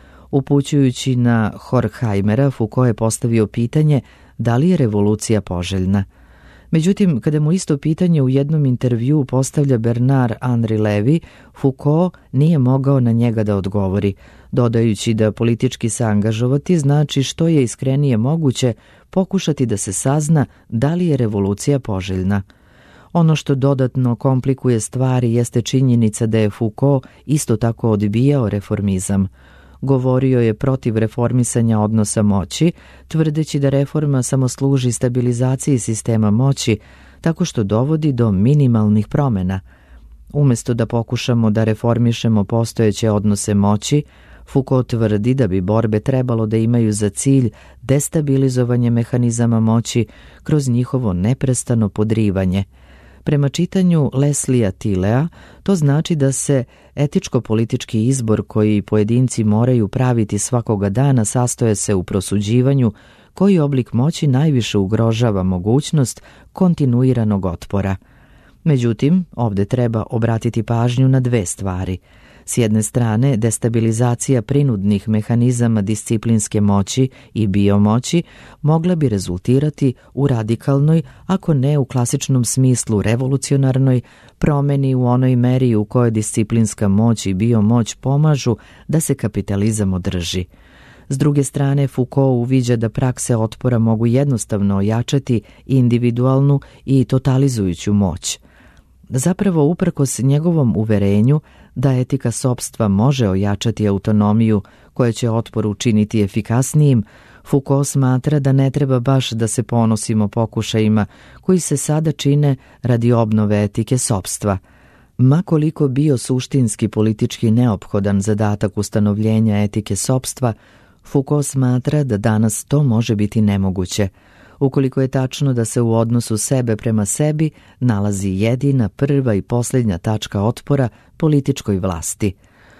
Upućujući na Horkheimera, Foucault je postavio pitanje da li je revolucija poželjna. Međutim, kada mu isto pitanje u jednom intervjuu postavlja Bernard Henri Lévy, Foucault nije mogao na njega da odgovori, dodajući da politički se angažovati znači što je iskrenije moguće pokušati da se sazna da li je revolucija poželjna. Ono što dodatno komplikuje stvari jeste činjenica da je Foucault isto tako odbijao reformizam. Govorio je protiv reformisanja odnosa moći, tvrdeći da reforma samo služi stabilizaciji sistema moći tako što dovodi do minimalnih promjena. Umjesto da pokušamo da reformišemo postojeće odnose moći, Foucault tvrdi da bi borbe trebalo da imaju za cilj destabilizovanje mehanizama moći kroz njihovo neprestano podrivanje. Prema čitanju Leslia Tillea, to znači da se etičko-politički izbor koji pojedinci moraju praviti svakoga dana sastoje se u prosuđivanju koji oblik moći najviše ugrožava mogućnost kontinuiranog otpora. Međutim, ovdje treba obratiti pažnju na dve stvari. S jedne strane, destabilizacija prinudnih mehanizama disciplinske moći i biomoći mogla bi rezultirati u radikalnoj, ako ne u klasičnom smislu revolucionarnoj, promeni u onoj meri u kojoj disciplinska moć i biomoć pomažu da se kapitalizam održi. S druge strane, Foucault uviđa da prakse otpora mogu jednostavno ojačati individualnu i totalizujuću moć. Zapravo, uprkos njegovom uverenju da etika sopstva može ojačati autonomiju koja će otpor učiniti efikasnijim, Foucault smatra da ne treba baš da se ponosimo pokušajima koji se sada čine radi obnove etike sopstva. Ma koliko bio suštinski politički neophodan zadatak ustanovljenja etike sopstva, Foucault smatra da danas to može biti nemoguće, ukoliko je tačno da se u odnosu sebe prema sebi nalazi jedina, prva i posljednja tačka otpora političkoj vlasti.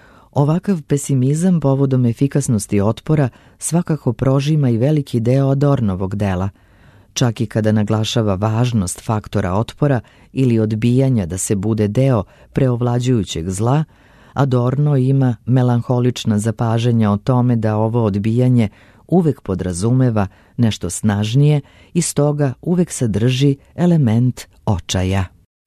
Ovakav pesimizam povodom efikasnosti otpora svakako prožima i veliki deo Adornovog dela. Čak i kada naglašava važnost faktora otpora ili odbijanja da se bude deo preovlađujućeg zla, Adorno ima melanholična zapažanja o tome da ovo odbijanje uvek podrazumeva nešto snažnije i stoga uvek sadrži element očaja.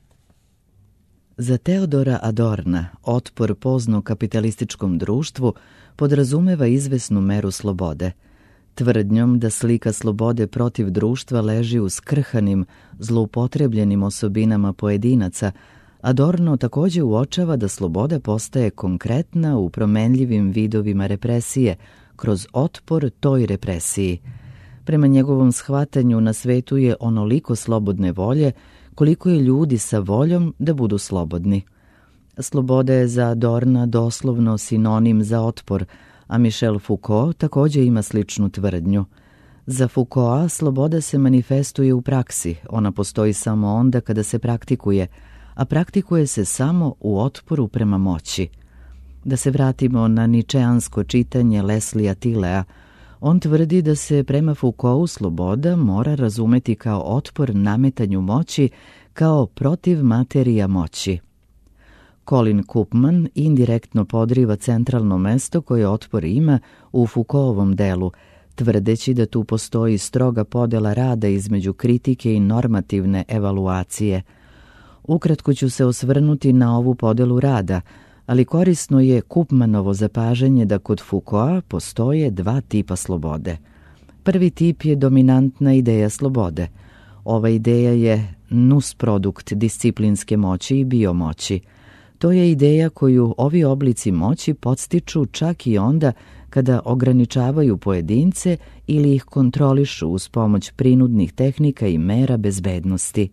Za Teodora Adorna otpor pozno kapitalističkom društvu podrazumeva izvesnu meru slobode. Tvrdnjom da slika slobode protiv društva leži u skrhanim, zloupotrebljenim osobinama pojedinaca, Adorno također uočava da sloboda postaje konkretna u promenljivim vidovima represije, kroz otpor toj represiji. Prema njegovom shvatanju na svetu je onoliko slobodne volje koliko je ljudi sa voljom da budu slobodni. Sloboda je za Adorna doslovno sinonim za otpor, a Michel Foucault također ima sličnu tvrdnju. Za Foucaulta sloboda se manifestuje u praksi, ona postoji samo onda kada se praktikuje, a praktikuje se samo u otporu prema moći. Da se vratimo na ničeansko čitanje Leslia Tillea, on tvrdi da se prema Foucaultu sloboda mora razumeti kao otpor nametanju moći, kao protiv materija moći. Colin Koopman indirektno podriva centralno mesto koje otpor ima u Foucaultovom delu, tvrdeći da tu postoji stroga podela rada između kritike i normativne evaluacije. Ukratko ću se osvrnuti na ovu podelu rada, ali korisno je Koopmanovo zapažanje da kod Foucaulta postoje dva tipa slobode. Prvi tip je dominantna ideja slobode. Ova ideja je nusprodukt disciplinske moći i biomoći. To je ideja koju ovi oblici moći podstiču čak i onda kada ograničavaju pojedince ili ih kontrolišu uz pomoć prinudnih tehnika i mera bezbednosti.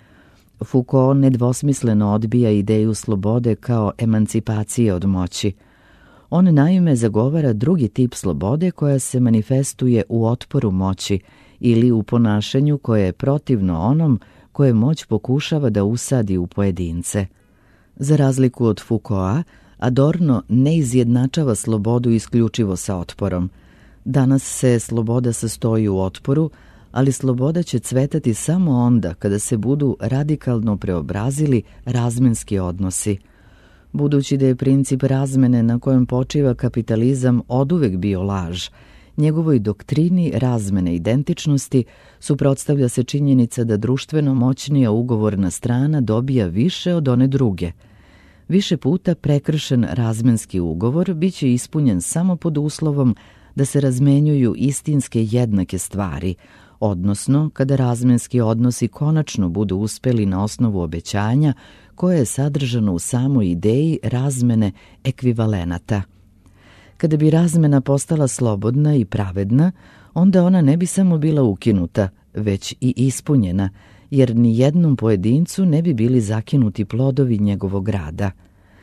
Foucault nedvosmisleno odbija ideju slobode kao emancipacije od moći. On naime zagovara drugi tip slobode koja se manifestuje u otporu moći ili u ponašanju koje je protivno onom koje moć pokušava da usadi u pojedince. Za razliku od Foucaulta, Adorno ne izjednačava slobodu isključivo sa otporom. Danas se sloboda sastoji u otporu, ali sloboda će cvetati samo onda kada se budu radikalno preobrazili razmenski odnosi. Budući da je princip razmene na kojem počiva kapitalizam oduvek bio laž, njegovoj doktrini razmene identičnosti suprotstavlja se činjenica da društveno moćnija ugovorna strana dobija više od one druge. Više puta prekršen razmenski ugovor biće ispunjen samo pod uslovom da se razmenjuju istinske jednake stvari, odnosno kada razmenski odnosi konačno budu uspeli na osnovu obećanja koje je sadržano u samoj ideji razmene ekvivalenata. Kada bi razmena postala slobodna i pravedna, onda ona ne bi samo bila ukinuta, već i ispunjena, jer ni jednom pojedincu ne bi bili zakinuti plodovi njegovog rada.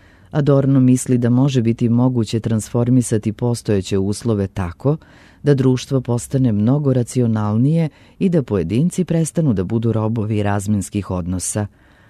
Adorno misli da može biti moguće transformisati postojeće uslove tako da društvo postane mnogo racionalnije i da pojedinci prestanu da budu robovi razmenskih odnosa.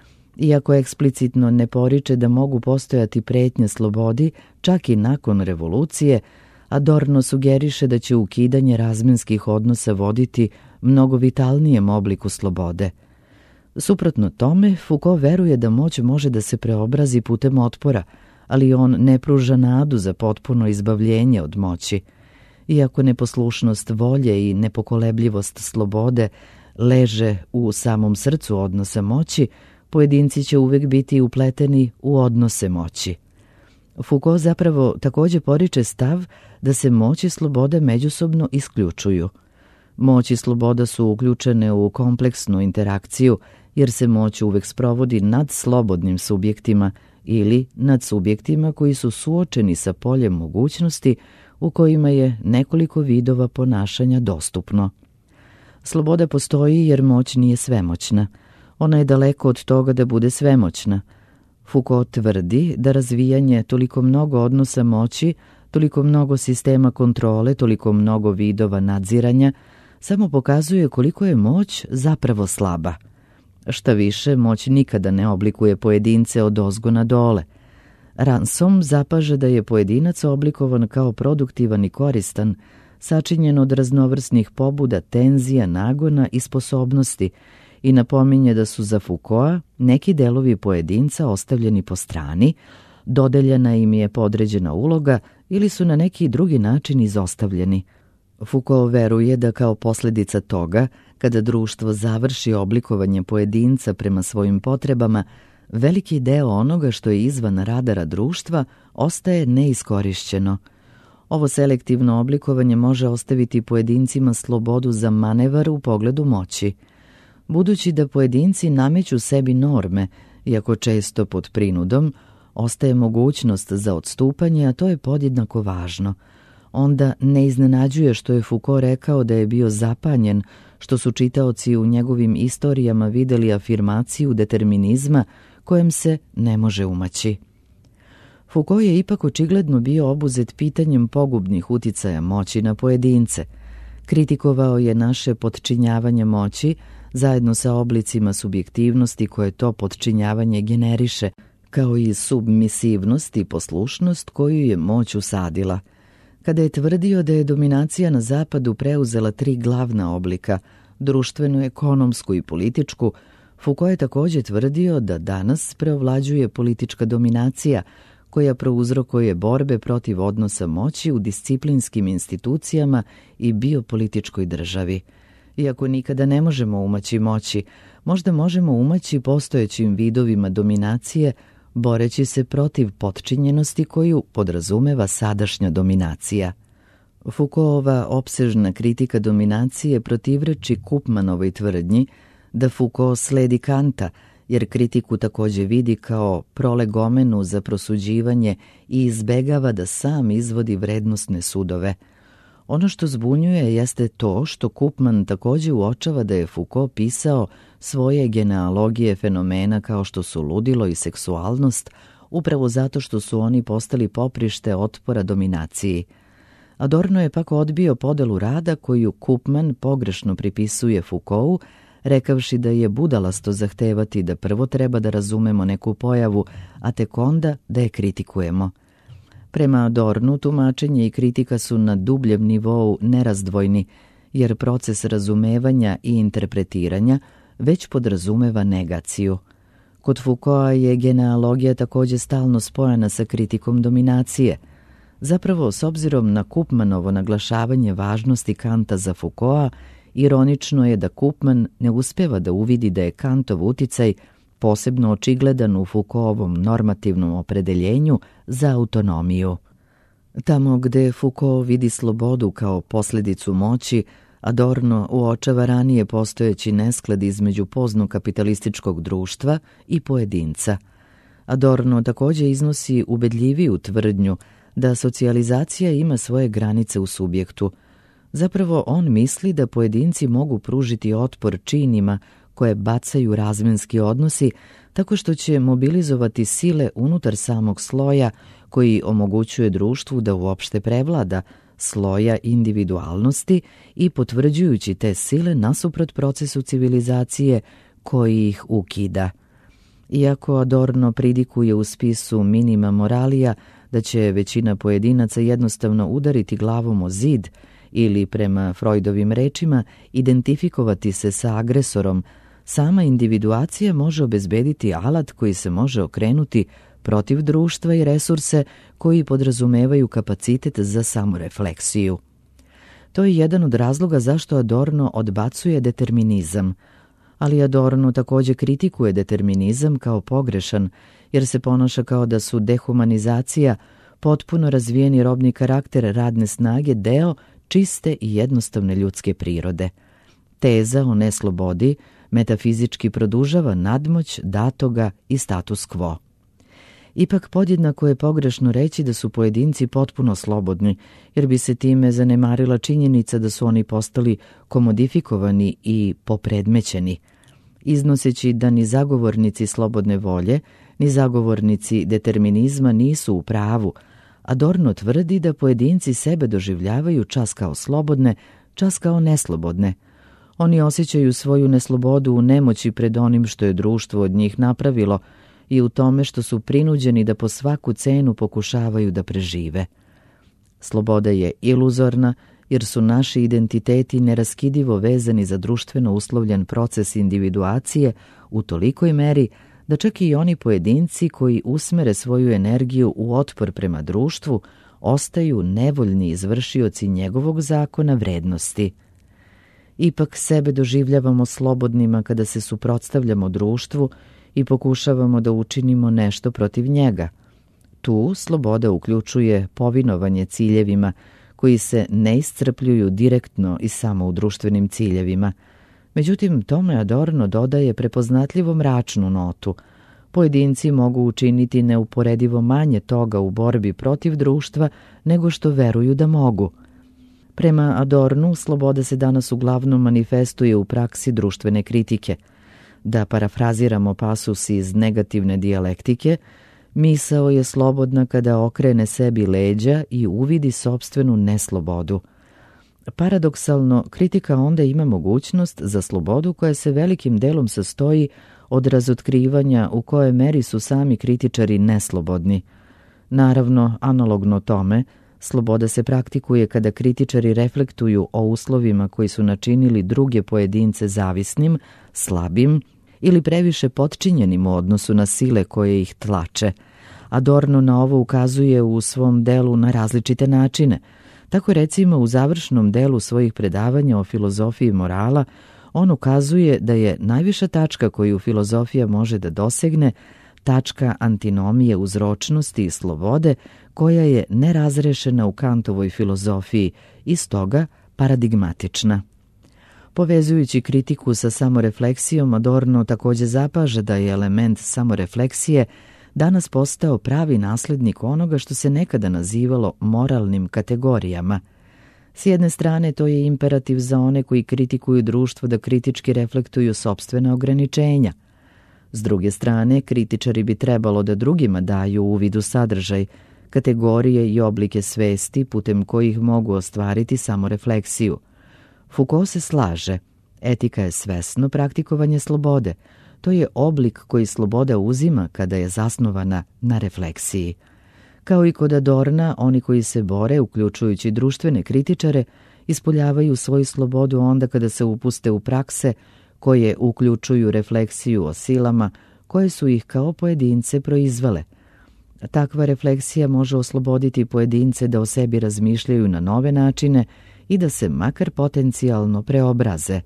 Iako eksplicitno ne poriče da mogu postojati pretnje slobodi čak i nakon revolucije, Adorno sugeriše da će ukidanje razmenskih odnosa voditi mnogo vitalnijem obliku slobode. Suprotno tome, Foucault veruje da moć može da se preobrazi putem otpora, ali on ne pruža nadu za potpuno izbavljenje od moći. Iako neposlušnost volje i nepokolebljivost slobode leže u samom srcu odnosa moći, pojedinci će uvek biti upleteni u odnose moći. Foucault zapravo takođe poriče stav da se moć i sloboda međusobno isključuju. Moć i sloboda su uključene u kompleksnu interakciju, jer se moć uvek sprovodi nad slobodnim subjektima ili nad subjektima koji su suočeni sa poljem mogućnosti u kojima je nekoliko vidova ponašanja dostupno. Sloboda postoji jer moć nije svemoćna. Ona je daleko od toga da bude svemoćna. Foucault tvrdi da razvijanje toliko mnogo odnosa moći, toliko mnogo sistema kontrole, toliko mnogo vidova nadziranja, samo pokazuje koliko je moć zapravo slaba. Šta više, moć nikada ne oblikuje pojedince od ozgo na dole. Ransom zapaže da je pojedinac oblikovan kao produktivan i koristan, sačinjen od raznovrsnih pobuda, tenzija, nagona i sposobnosti, i napominje da su za Foucaulta neki delovi pojedinca ostavljeni po strani, dodeljena im je podređena uloga ili su na neki drugi način izostavljeni. Foucault veruje da kao posljedica toga, kada društvo završi oblikovanje pojedinca prema svojim potrebama, veliki deo onoga što je izvan radara društva ostaje neiskorišćeno. Ovo selektivno oblikovanje može ostaviti pojedincima slobodu za manevar u pogledu moći. Budući da pojedinci nameću sebi norme, iako često pod prinudom, ostaje mogućnost za odstupanje, a to je podjednako važno. Onda ne iznenađuje što je Foucault rekao da je bio zapanjen, što su čitaoci u njegovim istorijama videli afirmaciju determinizma kojem se ne može umaći. Foucault je ipak očigledno bio obuzet pitanjem pogubnih uticaja moći na pojedince. Kritikovao je naše potčinjavanje moći zajedno sa oblicima subjektivnosti koje to potčinjavanje generiše, kao i submisivnost i poslušnost koju je moć usadila. Kada je tvrdio da je dominacija na zapadu preuzela tri glavna oblika, društvenu, ekonomsku i političku, Foucault je također tvrdio da danas preovlađuje politička dominacija koja prouzrokuje borbe protiv odnosa moći u disciplinskim institucijama i biopolitičkoj državi. Iako nikada ne možemo umaći moći, možda možemo umaći postojećim vidovima dominacije, boreći se protiv potčinjenosti koju podrazumeva sadašnja dominacija. Foucaultova opsežna kritika dominacije protivreči Kupmanovoj tvrdnji da Foucault sledi Kanta, jer kritiku također vidi kao prolegomenu za prosuđivanje i izbegava da sam izvodi vrednosne sudove. Ono što zbunjuje jeste to što Kupman također uočava da je Foucault pisao svoje genealogije fenomena kao što su ludilo i seksualnost, upravo zato što su oni postali poprište otpora dominaciji. Adorno je pak odbio podelu rada koju Kupman pogrešno pripisuje Foucaultu, rekavši da je budalasto zahtevati da prvo treba da razumemo neku pojavu, a tek onda da je kritikujemo. Prema Adornu, tumačenje i kritika su na dubljem nivou nerazdvojni, jer proces razumevanja i interpretiranja već podrazumeva negaciju. Kod Foucaulta je genealogija također stalno spojena sa kritikom dominacije. Zapravo, s obzirom na Kupmanovo naglašavanje važnosti Kanta za Foucaulta, ironično je da Kupman ne uspeva da uvidi da je Kantov uticaj posebno očigledan u Foucaultovom normativnom opredeljenju za autonomiju. Tamo gde Foucault vidi slobodu kao posljedicu moći, Adorno uočava ranije postojeći nesklad između poznokapitalističkog društva i pojedinca. Adorno također iznosi ubedljiviju tvrdnju da socijalizacija ima svoje granice u subjektu. Zapravo on misli da pojedinci mogu pružiti otpor činima koje bacaju razmenski odnosi tako što će mobilizovati sile unutar samog sloja koji omogućuje društvu da uopšte prevlada, sloja individualnosti i potvrđujući te sile nasuprot procesu civilizacije koji ih ukida. Iako Adorno pridikuje u spisu Minima Moralija da će većina pojedinaca jednostavno udariti glavom o zid ili, prema Freudovim rečima, identifikovati se sa agresorom, sama individuacija može obezbediti alat koji se može okrenuti protiv društva i resurse koji podrazumevaju kapacitet za samorefleksiju. To je jedan od razloga zašto Adorno odbacuje determinizam, ali Adorno također kritikuje determinizam kao pogrešan, jer se ponaša kao da su dehumanizacija, potpuno razvijeni robni karakter radne snage deo čiste i jednostavne ljudske prirode. Teza o neslobodi metafizički produžava nadmoć datoga i status quo. Ipak podjednako je pogrešno reći da su pojedinci potpuno slobodni, jer bi se time zanemarila činjenica da su oni postali komodifikovani i popredmećeni. Iznoseći da ni zagovornici slobodne volje, ni zagovornici determinizma nisu u pravu, Adorno tvrdi da pojedinci sebe doživljavaju čas kao slobodne, čas kao neslobodne. Oni osjećaju svoju neslobodu u nemoći pred onim što je društvo od njih napravilo i u tome što su prinuđeni da po svaku cenu pokušavaju da prežive. Sloboda je iluzorna jer su naši identiteti neraskidivo vezani za društveno uslovljen proces individuacije u tolikoj meri da čak i oni pojedinci koji usmere svoju energiju u otpor prema društvu ostaju nevoljni izvršioci njegovog zakona vrednosti. Ipak sebe doživljavamo slobodnima kada se suprotstavljamo društvu i pokušavamo da učinimo nešto protiv njega. Tu sloboda uključuje povinovanje ciljevima koji se ne iscrpljuju direktno i samo u društvenim ciljevima. Međutim, tome Adorno dodaje prepoznatljivo mračnu notu. Pojedinci mogu učiniti neuporedivo manje toga u borbi protiv društva nego što veruju da mogu. Prema Adornu, sloboda se danas uglavnom manifestuje u praksi društvene kritike. Da parafraziramo pasus iz negativne dijalektike, misao je slobodna kada okrene sebi leđa i uvidi sopstvenu neslobodu. Paradoksalno, kritika onda ima mogućnost za slobodu koja se velikim delom sastoji od razotkrivanja u kojoj meri su sami kritičari neslobodni. Naravno, analogno tome, sloboda se praktikuje kada kritičari reflektuju o uslovima koji su načinili druge pojedince zavisnim, slabim ili previše potčinjenim u odnosu na sile koje ih tlače. Adorno na ovo ukazuje u svom delu na različite načine. Tako recimo u završnom delu svojih predavanja o filozofiji morala on ukazuje da je najviša tačka koju filozofija može da dosegne tačka antinomije uzročnosti i slobode koja je nerazrešena u Kantovoj filozofiji i stoga paradigmatična. Povezujući kritiku sa samorefleksijom, Adorno također zapaža da je element samorefleksije danas postao pravi naslednik onoga što se nekada nazivalo moralnim kategorijama. S jedne strane, to je imperativ za one koji kritikuju društvo da kritički reflektuju sopstvena ograničenja. S druge strane, kritičari bi trebalo da drugima daju uvid u sadržaj, kategorije i oblike svesti putem kojih mogu ostvariti samorefleksiju. Foucault se slaže, etika je svesno praktikovanje slobode. To je oblik koji sloboda uzima kada je zasnovana na refleksiji. Kao i kod Adorna, oni koji se bore, uključujući društvene kritičare, ispoljavaju svoju slobodu onda kada se upuste u prakse koje uključuju refleksiju o silama koje su ih kao pojedince proizvele. Takva refleksija može osloboditi pojedince da o sebi razmišljaju na nove načine i da se makar potencijalno preobraze.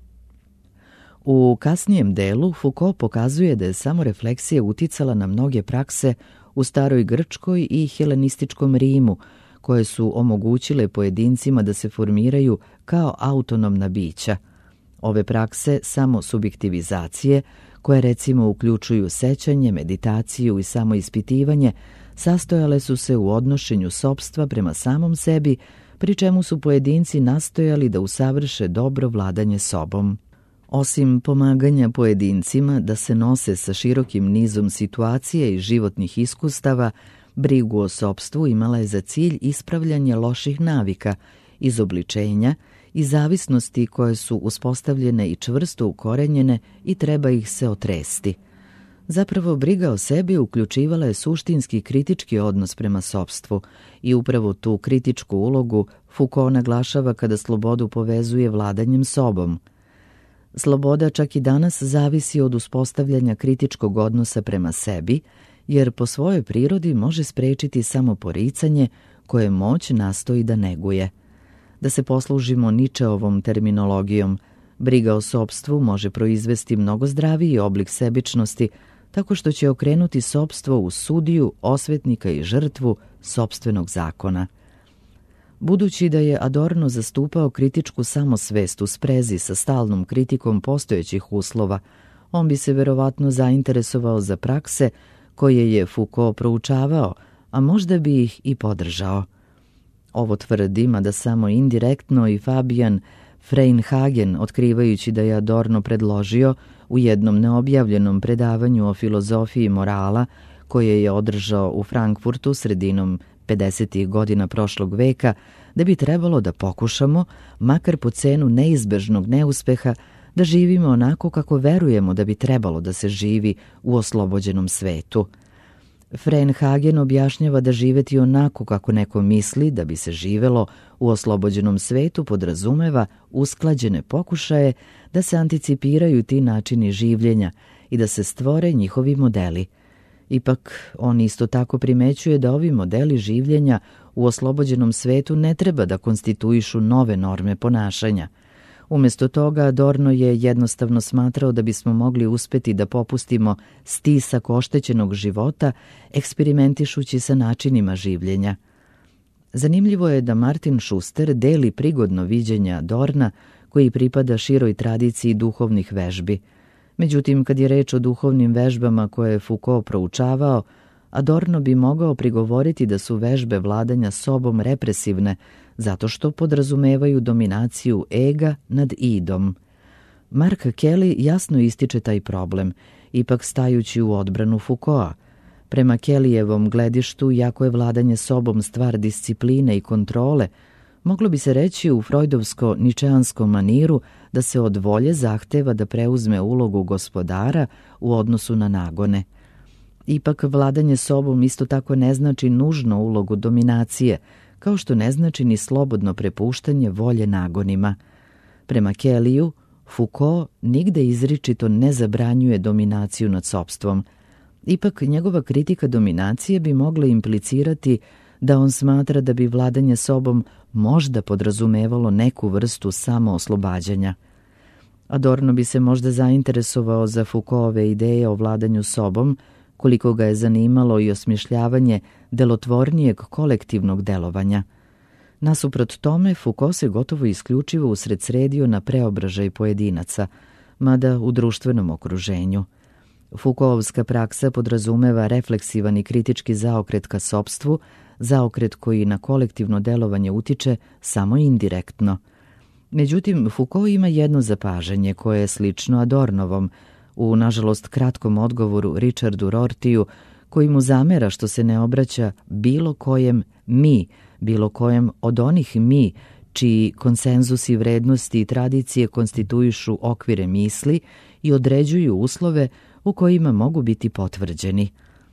U kasnijem delu Foucault pokazuje da je samorefleksija uticala na mnoge prakse u staroj Grčkoj i helenističkom Rimu, koje su omogućile pojedincima da se formiraju kao autonomna bića. Ove prakse samosubjektivizacije, koje recimo uključuju sećanje, meditaciju i samoispitivanje, sastojale su se u odnošenju sopstva prema samom sebi, pri čemu su pojedinci nastojali da usavrše dobro vladanje sobom. Osim pomaganja pojedincima da se nose sa širokim nizom situacije i životnih iskustava, brigu o sopstvu imala je za cilj ispravljanje loših navika, izobličenja i zavisnosti koje su uspostavljene i čvrsto ukorenjene i treba ih se otresti. Zapravo, briga o sebi uključivala je suštinski kritički odnos prema sopstvu i upravo tu kritičku ulogu Foucault naglašava kada slobodu povezuje vladanjem sobom. Sloboda čak i danas zavisi od uspostavljanja kritičkog odnosa prema sebi, jer po svojoj prirodi može sprečiti samo poricanje koje moć nastoji da neguje. Da se poslužimo Ničeovom terminologijom, briga o sopstvu može proizvesti mnogo zdraviji oblik sebičnosti, tako što će okrenuti sopstvo u sudiju, osvetnika i žrtvu sopstvenog zakona. Budući da je Adorno zastupao kritičku samosvest u sprezi sa stalnom kritikom postojećih uslova, on bi se verovatno zainteresovao za prakse koje je Foucault proučavao, a možda bi ih i podržao. Ovo tvrdi, mada samo indirektno, i Fabian Freinhagen, otkrivajući da je Adorno predložio u jednom neobjavljenom predavanju o filozofiji morala koje je održao u Frankfurtu sredinom pedesetih godina prošlog veka, da bi trebalo da pokušamo, makar po cenu neizbežnog neuspeha, da živimo onako kako verujemo da bi trebalo da se živi u oslobođenom svetu. Freinhagen objašnjava da živeti onako kako neko misli da bi se živelo u oslobođenom svetu podrazumeva usklađene pokušaje da se anticipiraju ti načini življenja i da se stvore njihovi modeli. Ipak, on isto tako primećuje da ovi modeli življenja u oslobođenom svetu ne treba da konstituišu nove norme ponašanja. Umjesto toga, Adorno je jednostavno smatrao da bismo mogli uspeti da popustimo stisak oštećenog života eksperimentišući sa načinima življenja. Zanimljivo je da Martin Schuster deli prigodno viđenje Adorna koji pripada široj tradiciji duhovnih vežbi. Međutim, kad je reč o duhovnim vežbama koje je Foucault proučavao, Adorno bi mogao prigovoriti da su vežbe vladanja sobom represivne, zato što podrazumevaju dominaciju ega nad idom. Mark Kelly jasno ističe taj problem, ipak stajući u odbranu Foucaulta. Prema Kellyjevom gledištu, jako je vladanje sobom stvar discipline i kontrole, moglo bi se reći u freudovsko-ničeanskom maniru da se od volje zahteva da preuzme ulogu gospodara u odnosu na nagone. Ipak vladanje sobom isto tako ne znači nužno ulogu dominacije, kao što ne znači ni slobodno prepuštanje volje nagonima. Prema Kellyju, Foucault nigde izričito ne zabranjuje dominaciju nad sopstvom. Ipak njegova kritika dominacije bi mogla implicirati da on smatra da bi vladanje sobom možda podrazumevalo neku vrstu samooslobađanja. Adorno bi se možda zainteresovao za Foucaultove ideje o vladanju sobom, koliko ga je zanimalo i osmišljavanje delotvornijeg kolektivnog delovanja. Nasuprot tome, Foucault se gotovo isključivo usredsredio na preobražaj pojedinaca, mada u društvenom okruženju. Foucaultovska praksa podrazumeva refleksivan i kritički zaokret ka sopstvu, zaokret koji na kolektivno delovanje utiče samo indirektno. Međutim, Foucault ima jedno zapažanje koje je slično Adornovom, u nažalost kratkom odgovoru Richardu Rortiju, koji mu zamera što se ne obraća bilo kojem mi, bilo kojem od onih mi, čiji konsenzusi vrednosti i tradicije konstituišu okvire misli i određuju uslove u kojima mogu biti potvrđeni.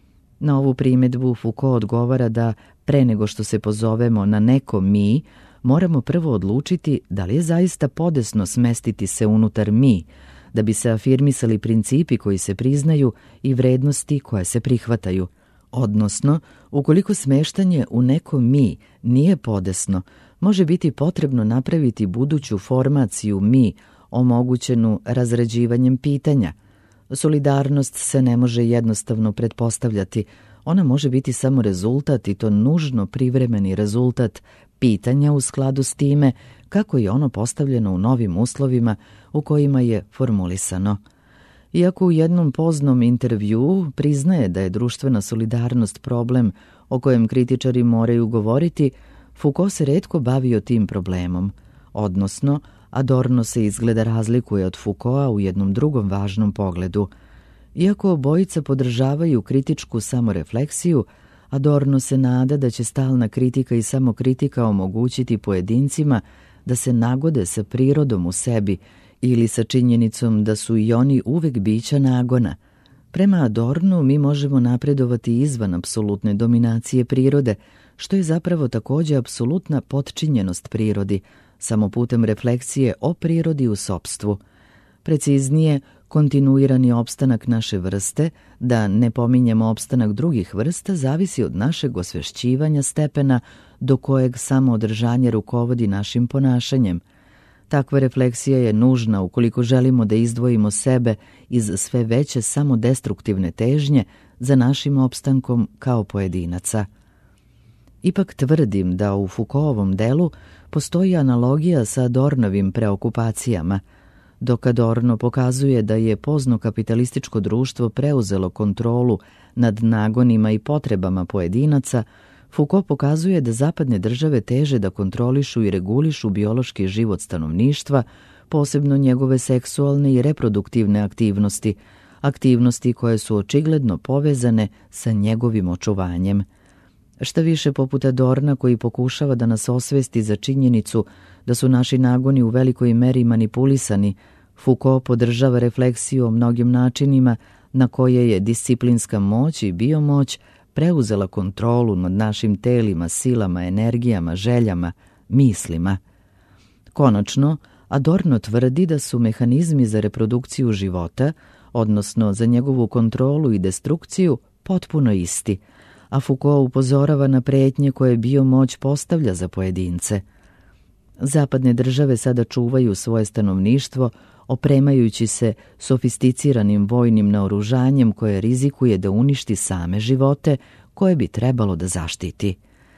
Na ovu primjedbu Foucault odgovara da pre nego što se pozovemo na neko mi, moramo prvo odlučiti da li je zaista podesno smestiti se unutar mi, da bi se afirmisali principi koji se priznaju i vrednosti koje se prihvataju. Odnosno, ukoliko smeštanje u neko mi nije podesno, može biti potrebno napraviti buduću formaciju mi, omogućenu razrađivanjem pitanja. Solidarnost se ne može jednostavno pretpostavljati, ona može biti samo rezultat i to nužno privremeni rezultat pitanja u skladu s time kako je ono postavljeno u novim uslovima u kojima je formulisano. Iako u jednom poznom intervjuu priznaje da je društvena solidarnost problem o kojem kritičari moraju govoriti, Foucault se retko bavio tim problemom, odnosno Adorno se izgleda razlikuje od Foucaulta u jednom drugom važnom pogledu. Iako obojica podržavaju kritičku samorefleksiju, Adorno se nada da će stalna kritika i samokritika omogućiti pojedincima da se nagode sa prirodom u sebi ili sa činjenicom da su i oni uvek bića nagona. Prema Adornu mi možemo napredovati izvan apsolutne dominacije prirode, što je zapravo također apsolutna potčinjenost prirodi, samo putem refleksije o prirodi u sopstvu. Preciznije, kontinuirani opstanak naše vrste, da ne pominjemo opstanak drugih vrsta, zavisi od našeg osvešćivanja stepena do kojeg samoodržanje rukovodi našim ponašanjem. Takva refleksija je nužna ukoliko želimo da izdvojimo sebe iz sve veće samodestruktivne težnje za našim opstankom kao pojedinaca. Ipak tvrdim da u Foucaultovom delu postoji analogija sa Adornovim preokupacijama. Dok Adorno pokazuje da je pozno kapitalističko društvo preuzelo kontrolu nad nagonima i potrebama pojedinaca, Foucault pokazuje da zapadne države teže da kontrolišu i regulišu biološki život stanovništva, posebno njegove seksualne i reproduktivne aktivnosti, aktivnosti koje su očigledno povezane sa njegovim očuvanjem. Šta više, poput Adorna koji pokušava da nas osvesti za činjenicu da su naši nagoni u velikoj meri manipulisani, Foucault podržava refleksiju o mnogim načinima na koje je disciplinska moć i biomoć preuzela kontrolu nad našim telima, silama, energijama, željama, mislima. Konačno, Adorno tvrdi da su mehanizmi za reprodukciju života, odnosno za njegovu kontrolu i destrukciju, potpuno isti, a Foucault upozorava na pretnje koje biomoć postavlja za pojedince. Zapadne države sada čuvaju svoje stanovništvo, opremajući se sofisticiranim vojnim naoružanjem koje rizikuje da uništi same živote koje bi trebalo da zaštiti.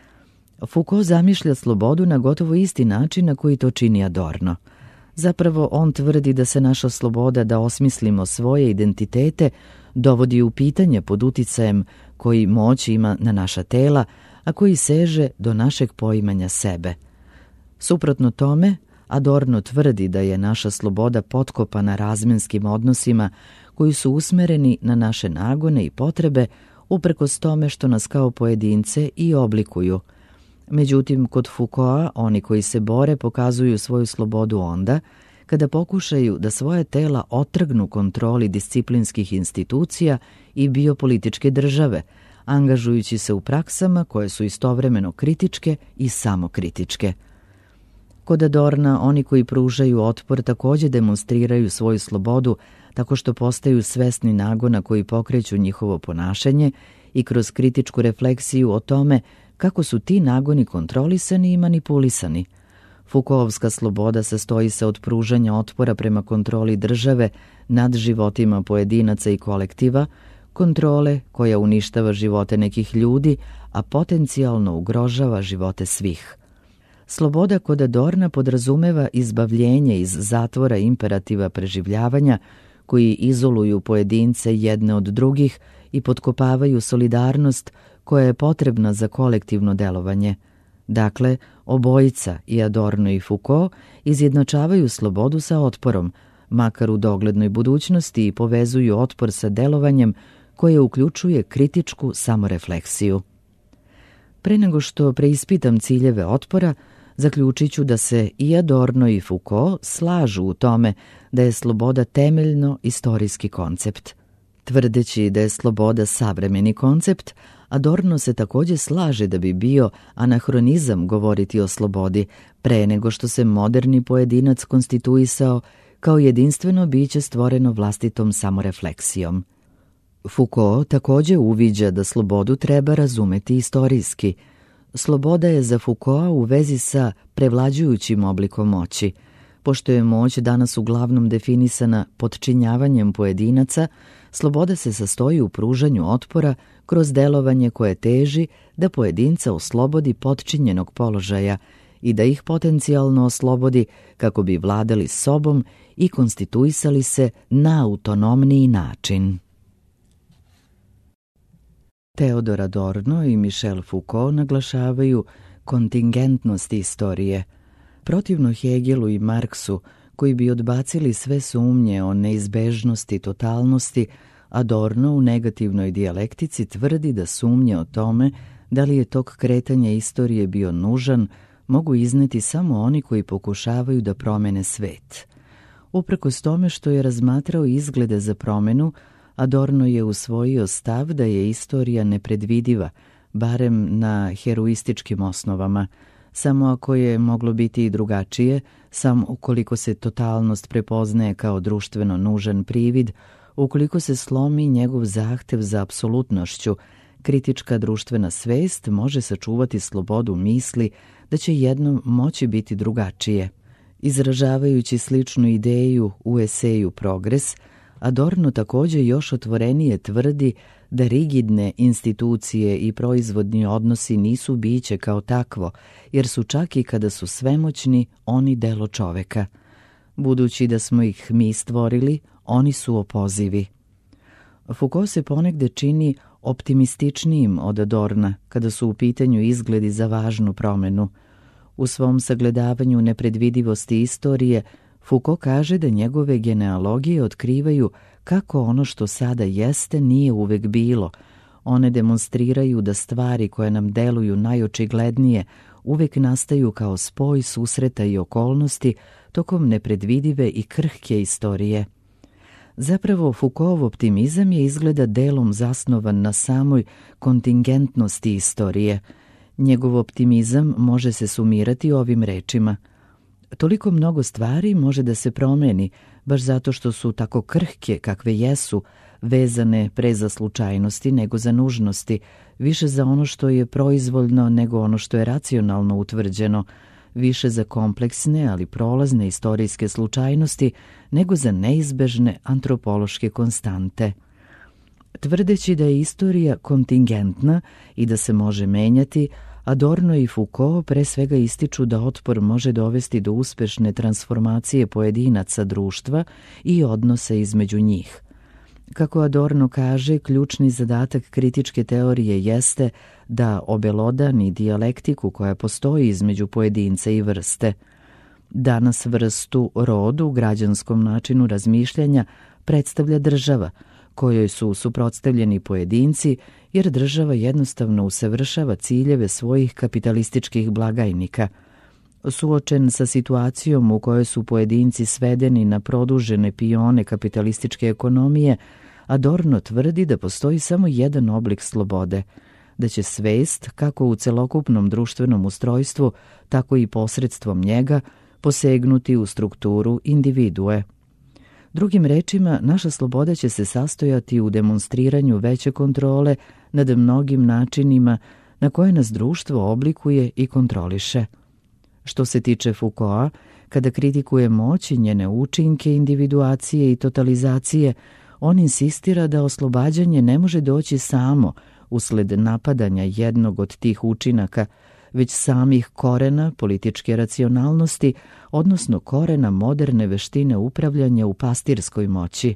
Foucault zamišlja slobodu na gotovo isti način na koji to čini Adorno. Zapravo, on tvrdi da se naša sloboda da osmislimo svoje identitete dovodi u pitanje pod uticajem koji moć ima na naša tela, a koji seže do našeg poimanja sebe. Suprotno tome, Adorno tvrdi da je naša sloboda potkopana razmenskim odnosima koji su usmereni na naše nagone i potrebe uprkos tome što nas kao pojedince i oblikuju. Međutim, kod Foucaulta oni koji se bore pokazuju svoju slobodu onda kada pokušaju da svoje tela otrgnu kontroli disciplinskih institucija i biopolitičke države, angažujući se u praksama koje su istovremeno kritičke i samokritičke. Kod Adorna oni koji pružaju otpor također demonstriraju svoju slobodu tako što postaju svesni nagona koji pokreću njihovo ponašanje i kroz kritičku refleksiju o tome kako su ti nagoni kontrolisani i manipulisani. Foucaultovska sloboda sastoji se od pružanja otpora prema kontroli države nad životima pojedinaca i kolektiva, kontrole koja uništava živote nekih ljudi, a potencijalno ugrožava živote svih. Sloboda kod Adorna podrazumeva izbavljenje iz zatvora imperativa preživljavanja koji izoluju pojedince jedne od drugih i potkopavaju solidarnost koja je potrebna za kolektivno delovanje. Dakle, obojica, i Adorno i Foucault, izjednačavaju slobodu sa otporom, makar u doglednoj budućnosti, i povezuju otpor sa delovanjem koje uključuje kritičku samorefleksiju. Pre nego što preispitam ciljeve otpora, zaključit ću da se i Adorno i Foucault slažu u tome da je sloboda temeljno istorijski koncept. Tvrdeći da je sloboda savremeni koncept, Adorno se također slaže da bi bio anahronizam govoriti o slobodi pre nego što se moderni pojedinac konstituisao kao jedinstveno biće stvoreno vlastitom samorefleksijom. Foucault također uviđa da slobodu treba razumeti istorijski. Sloboda je za Foucaulta u vezi sa prevlađujućim oblikom moći. Pošto je moć danas uglavnom definisana podčinjavanjem pojedinaca, sloboda se sastoji u pružanju otpora kroz delovanje koje teži da pojedinca oslobodi podčinjenog položaja i da ih potencijalno oslobodi kako bi vladali sobom i konstituisali se na autonomniji način. Theodor Adorno i Michel Foucault naglašavaju kontingentnost istorije. Protivno Hegelu i Marksu, koji bi odbacili sve sumnje o neizbežnosti totalnosti, Adorno u negativnoj dijalektici tvrdi da sumnje o tome da li je tok kretanja istorije bio nužan mogu izneti samo oni koji pokušavaju da promene svet. Uprkos tome što je razmatrao izglede za promenu, Adorno je usvojio stav da je istorija nepredvidiva, barem na heroističkim osnovama, samo ako je moglo biti i drugačije, samo ukoliko se totalnost prepoznaje kao društveno nužan privid, ukoliko se slomi njegov zahtev za apsolutnošću, kritička društvena svest može sačuvati slobodu misli da će jednom moći biti drugačije. Izražavajući sličnu ideju u eseju Progres, Adorno također još otvorenije tvrdi da rigidne institucije i proizvodni odnosi nisu biće kao takvo, jer su čak i kada su svemoćni, oni delo čoveka. Budući da smo ih mi stvorili, oni su opozivi. Foucault se ponegde čini optimističnijim od Adorna kada su u pitanju izgledi za važnu promenu. U svom sagledavanju nepredvidivosti istorije, Foucault kaže da njegove genealogije otkrivaju kako ono što sada jeste nije uvek bilo. One demonstriraju da stvari koje nam deluju najočiglednije uvek nastaju kao spoj susreta i okolnosti tokom nepredvidive i krhke istorije. Zapravo, Foucaultov optimizam je izgleda delom zasnovan na samoj kontingentnosti istorije. Njegov optimizam može se sumirati ovim rečima: toliko mnogo stvari može da se promeni, baš zato što su tako krhke kakve jesu, vezane pre za slučajnosti nego za nužnosti, više za ono što je proizvoljno nego ono što je racionalno utvrđeno, više za kompleksne, ali prolazne istorijske slučajnosti nego za neizbežne antropološke konstante. Tvrdeći da je istorija kontingentna i da se može menjati, Adorno i Foucault pre svega ističu da otpor može dovesti do uspešne transformacije pojedinaca društva i odnosa između njih. Kako Adorno kaže, ključni zadatak kritičke teorije jeste da obelodani dijalektiku koja postoji između pojedinca i vrste. Danas vrstu rodu u građanskom načinu razmišljanja predstavlja država, kojoj su suprotstavljeni pojedinci, jer država jednostavno usavršava ciljeve svojih kapitalističkih blagajnika. Suočen sa situacijom u kojoj su pojedinci svedeni na produžene pione kapitalističke ekonomije, Adorno tvrdi da postoji samo jedan oblik slobode, da će svest, kako u celokupnom društvenom ustrojstvu, tako i posredstvom njega, posegnuti u strukturu individue. Drugim rečima, naša sloboda će se sastojati u demonstriranju veće kontrole nad mnogim načinima na koje nas društvo oblikuje i kontroliše. Što se tiče Foucaulta, kada kritikuje moć i njene učinke individuacije i totalizacije, on insistira da oslobađanje ne može doći samo usled napadanja jednog od tih učinaka, već samih korena političke racionalnosti, odnosno korena moderne veštine upravljanja u pastirskoj moći.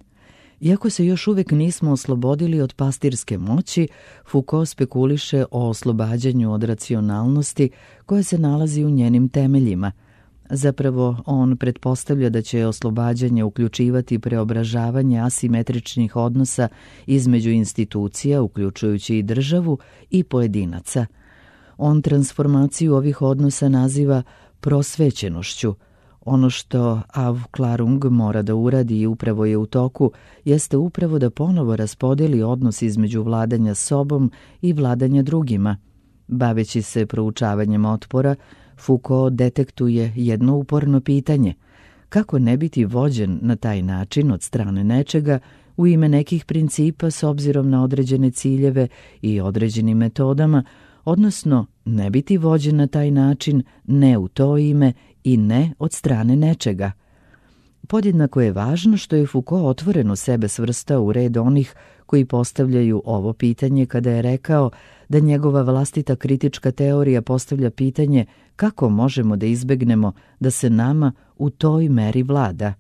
Iako se još uvek nismo oslobodili od pastirske moći, Foucault spekuliše o oslobađanju od racionalnosti koja se nalazi u njenim temeljima. Zapravo, on pretpostavlja da će oslobađanje uključivati preobražavanje asimetričnih odnosa između institucija, uključujući i državu, i pojedinaca. On transformaciju ovih odnosa naziva prosvećenošću. Ono što Aufklärung mora da uradi i upravo je u toku, jeste upravo da ponovo raspodeli odnos između vladanja sobom i vladanja drugima. Baveći se proučavanjem otpora, Foucault detektuje jedno uporno pitanje: kako ne biti vođen na taj način od strane nečega u ime nekih principa s obzirom na određene ciljeve i određenim metodama, odnosno ne biti vođen na taj način ne u to ime i ne od strane nečega. Podjednako je važno što je Foucault otvoreno sebe svrstao u red onih koji postavljaju ovo pitanje kada je rekao da njegova vlastita kritička teorija postavlja pitanje kako možemo da izbegnemo da se nama u toj meri vlada.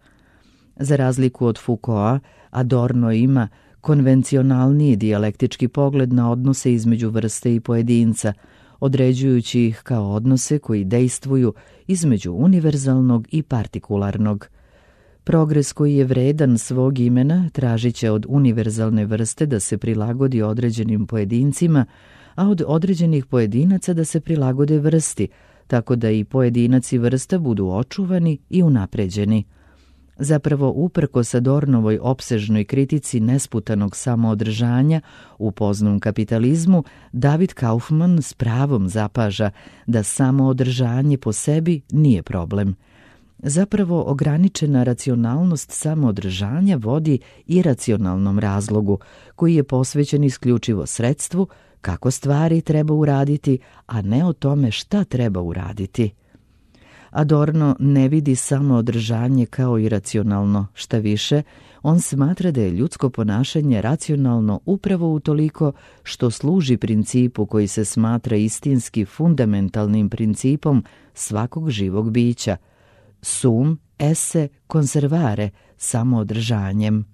Za razliku od Foucaulta, Adorno ima konvencionalniji dijalektički pogled na odnose između vrste i pojedinca, određujući ih kao odnose koji dejstvuju između univerzalnog i partikularnog. Progres koji je vredan svog imena tražit će od univerzalne vrste da se prilagodi određenim pojedincima, a od određenih pojedinaca da se prilagode vrsti, tako da i pojedinac i vrsta budu očuvani i unapređeni. Zapravo, uprkos Adornovoj opsežnoj kritici nesputanog samoodržanja u poznom kapitalizmu, David Kaufman s pravom zapaža da samoodržanje po sebi nije problem. Zapravo, ograničena racionalnost samoodržanja vodi iracionalnom razlogu, koji je posvećen isključivo sredstvu kako stvari treba uraditi, a ne o tome šta treba uraditi. Adorno ne vidi samoodržanje kao iracionalno, šta više, on smatra da je ljudsko ponašanje racionalno upravo utoliko što služi principu koji se smatra istinski fundamentalnim principom svakog živog bića, sum esse conservare, samoodržanjem.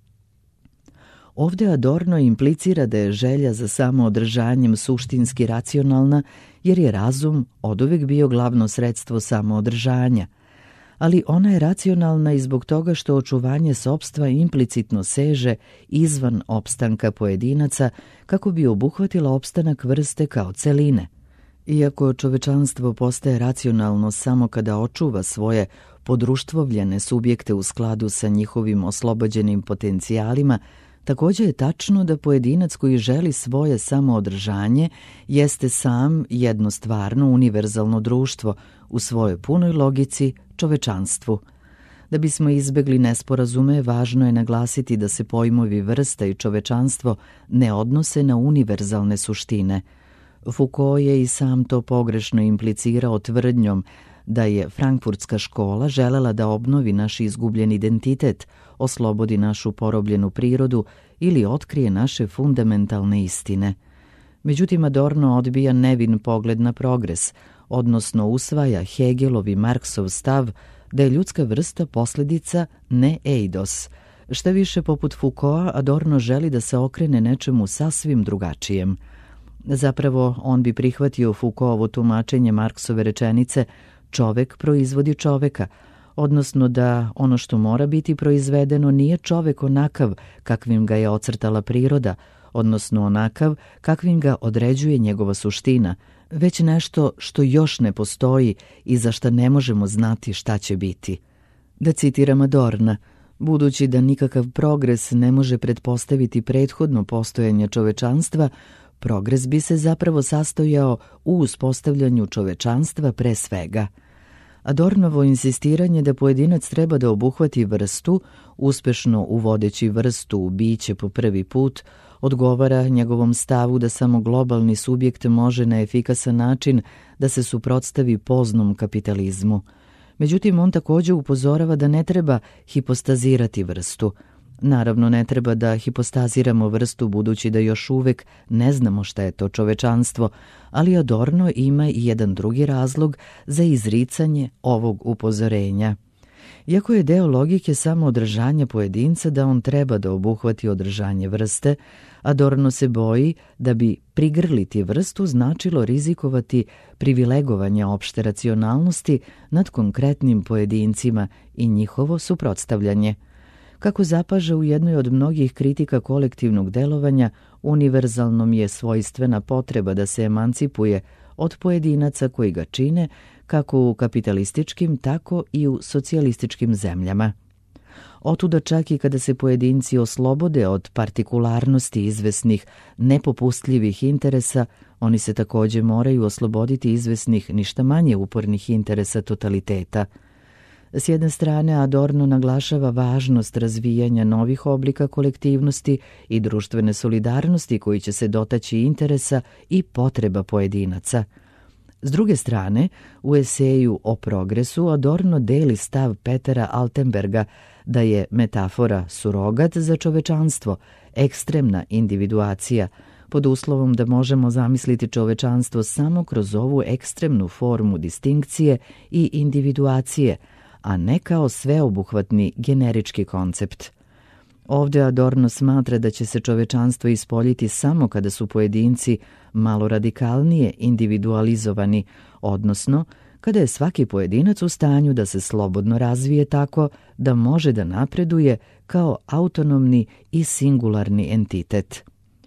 Ovdje Adorno implicira da je želja za samoodržanjem suštinski racionalna, jer je razum oduvek bio glavno sredstvo samoodržanja. Ali ona je racionalna i zbog toga što očuvanje sopstva implicitno seže izvan opstanka pojedinaca kako bi obuhvatila opstanak vrste kao celine. Iako čovečanstvo postaje racionalno samo kada očuva svoje podruštvovljene subjekte u skladu sa njihovim oslobođenim potencijalima, također je tačno da pojedinac koji želi svoje samoodržanje jeste sam jedno stvarno univerzalno društvo u svojoj punoj logici čovečanstvu. Da bismo izbegli nesporazume, važno je naglasiti da se pojmovi vrsta i čovečanstvo ne odnose na univerzalne suštine. Foucault je i sam to pogrešno implicirao tvrdnjom da je frankfurtska škola želela da obnovi naš izgubljen identitet, oslobodi našu porobljenu prirodu ili otkrije naše fundamentalne istine. Međutim, Adorno odbija nevin pogled na progres, odnosno usvaja Hegelov i Marksov stav da je ljudska vrsta posljedica ne eidos. Šta više, poput Foucaulta, Adorno želi da se okrene nečemu sasvim drugačijem. Zapravo, on bi prihvatio Foucaultovo tumačenje Marksove rečenice čovek proizvodi čoveka, odnosno da ono što mora biti proizvedeno nije čovek onakav kakvim ga je ocrtala priroda, odnosno onakav kakvim ga određuje njegova suština, već nešto što još ne postoji i za šta ne možemo znati šta će biti. Da citiram Adorna, budući da nikakav progres ne može pretpostaviti prethodno postojanje čovečanstva, progres bi se zapravo sastojao u uspostavljanju čovečanstva pre svega. Adornovo insistiranje da pojedinac treba da obuhvati vrstu, uspešno uvodeći vrstu u biće po prvi put, odgovara njegovom stavu da samo globalni subjekt može na efikasan način da se suprotstavi poznom kapitalizmu. Međutim, on također upozorava da ne treba hipostazirati vrstu. Naravno, ne treba da hipostaziramo vrstu budući da još uvek ne znamo šta je to čovečanstvo, ali Adorno ima i jedan drugi razlog za izricanje ovog upozorenja. Iako je deo logike samo održanje pojedinca da on treba da obuhvati održanje vrste, Adorno se boji da bi prigrliti vrstu značilo rizikovati privilegovanje opšte racionalnosti nad konkretnim pojedincima i njihovo suprotstavljanje. Kako zapaža u jednoj od mnogih kritika kolektivnog delovanja, univerzalnom je svojstvena potreba da se emancipuje od pojedinaca koji ga čine, kako u kapitalističkim, tako i u socijalističkim zemljama. Otuda čak i kada se pojedinci oslobode od partikularnosti izvesnih, nepopustljivih interesa, oni se također moraju osloboditi izvesnih, ništa manje upornih interesa totaliteta. S jedne strane, Adorno naglašava važnost razvijanja novih oblika kolektivnosti i društvene solidarnosti koji će se dotaći interesa i potreba pojedinaca. S druge strane, u eseju o progresu Adorno deli stav Petera Altenberga da je metafora surogat za čovečanstvo, ekstremna individuacija, pod uslovom da možemo zamisliti čovečanstvo samo kroz ovu ekstremnu formu distinkcije i individuacije, a ne kao sveobuhvatni generički koncept. Ovdje Adorno smatra da će se čovečanstvo ispoljiti samo kada su pojedinci malo radikalnije individualizovani, odnosno kada je svaki pojedinac u stanju da se slobodno razvije tako da može da napreduje kao autonomni i singularni entitet.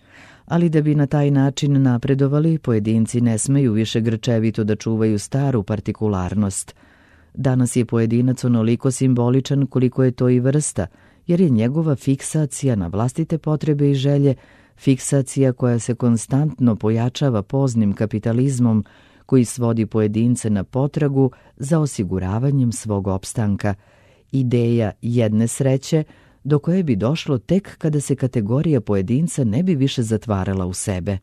Ali da bi na taj način napredovali, pojedinci ne smeju više grčevito da čuvaju staru partikularnost. Danas je pojedinac onoliko simboličan koliko je to i vrsta, jer je njegova fiksacija na vlastite potrebe i želje, fiksacija koja se konstantno pojačava poznim kapitalizmom koji svodi pojedince na potragu za osiguravanjem svog opstanka, ideja jedne sreće do koje bi došlo tek kada se kategorija pojedinca ne bi više zatvarala u sebe.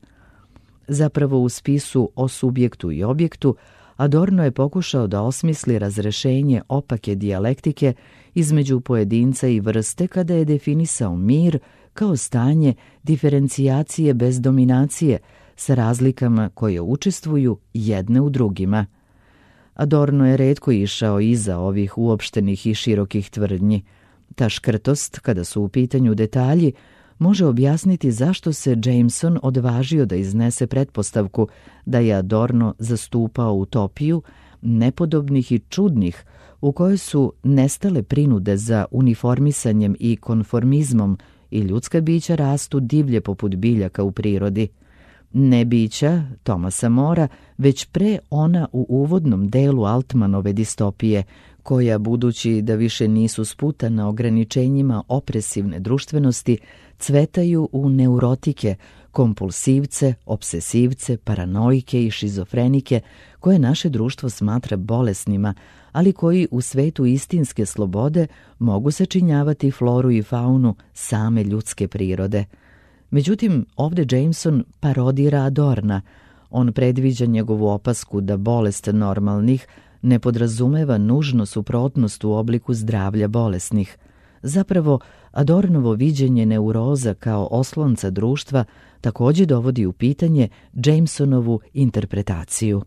Zapravo u spisu o subjektu i objektu Adorno je pokušao da osmisli razrešenje opake dijalektike između pojedinca i vrste kada je definisao mir kao stanje diferencijacije bez dominacije sa razlikama koje učestvuju jedne u drugima. Adorno je retko išao iza ovih uopštenih i širokih tvrdnji. Ta škrtost, kada su u pitanju detalji, može objasniti zašto se Jameson odvažio da iznese pretpostavku da je Adorno zastupao utopiju nepodobnih i čudnih u kojoj su nestale prinude za uniformisanjem i konformizmom i ljudska bića rastu divlje poput biljaka u prirodi. Ne bića Thomasa Morea, već pre ona u uvodnom delu Altmanove distopije, koja, budući da više nisu sputana ograničenjima opresivne društvenosti, cvetaju u neurotike, kompulsivce, obsesivce, paranoike i šizofrenike, koje naše društvo smatra bolesnima, ali koji u svetu istinske slobode mogu sačinjavati floru i faunu same ljudske prirode. Međutim, ovdje Jameson parodira Adorna. On predviđa njegovu opasku da bolest normalnih ne podrazumeva nužno suprotnost u obliku zdravlja bolesnih. Zapravo, Adornovo viđenje neuroza kao oslonca društva također dovodi u pitanje Jamesonovu interpretaciju.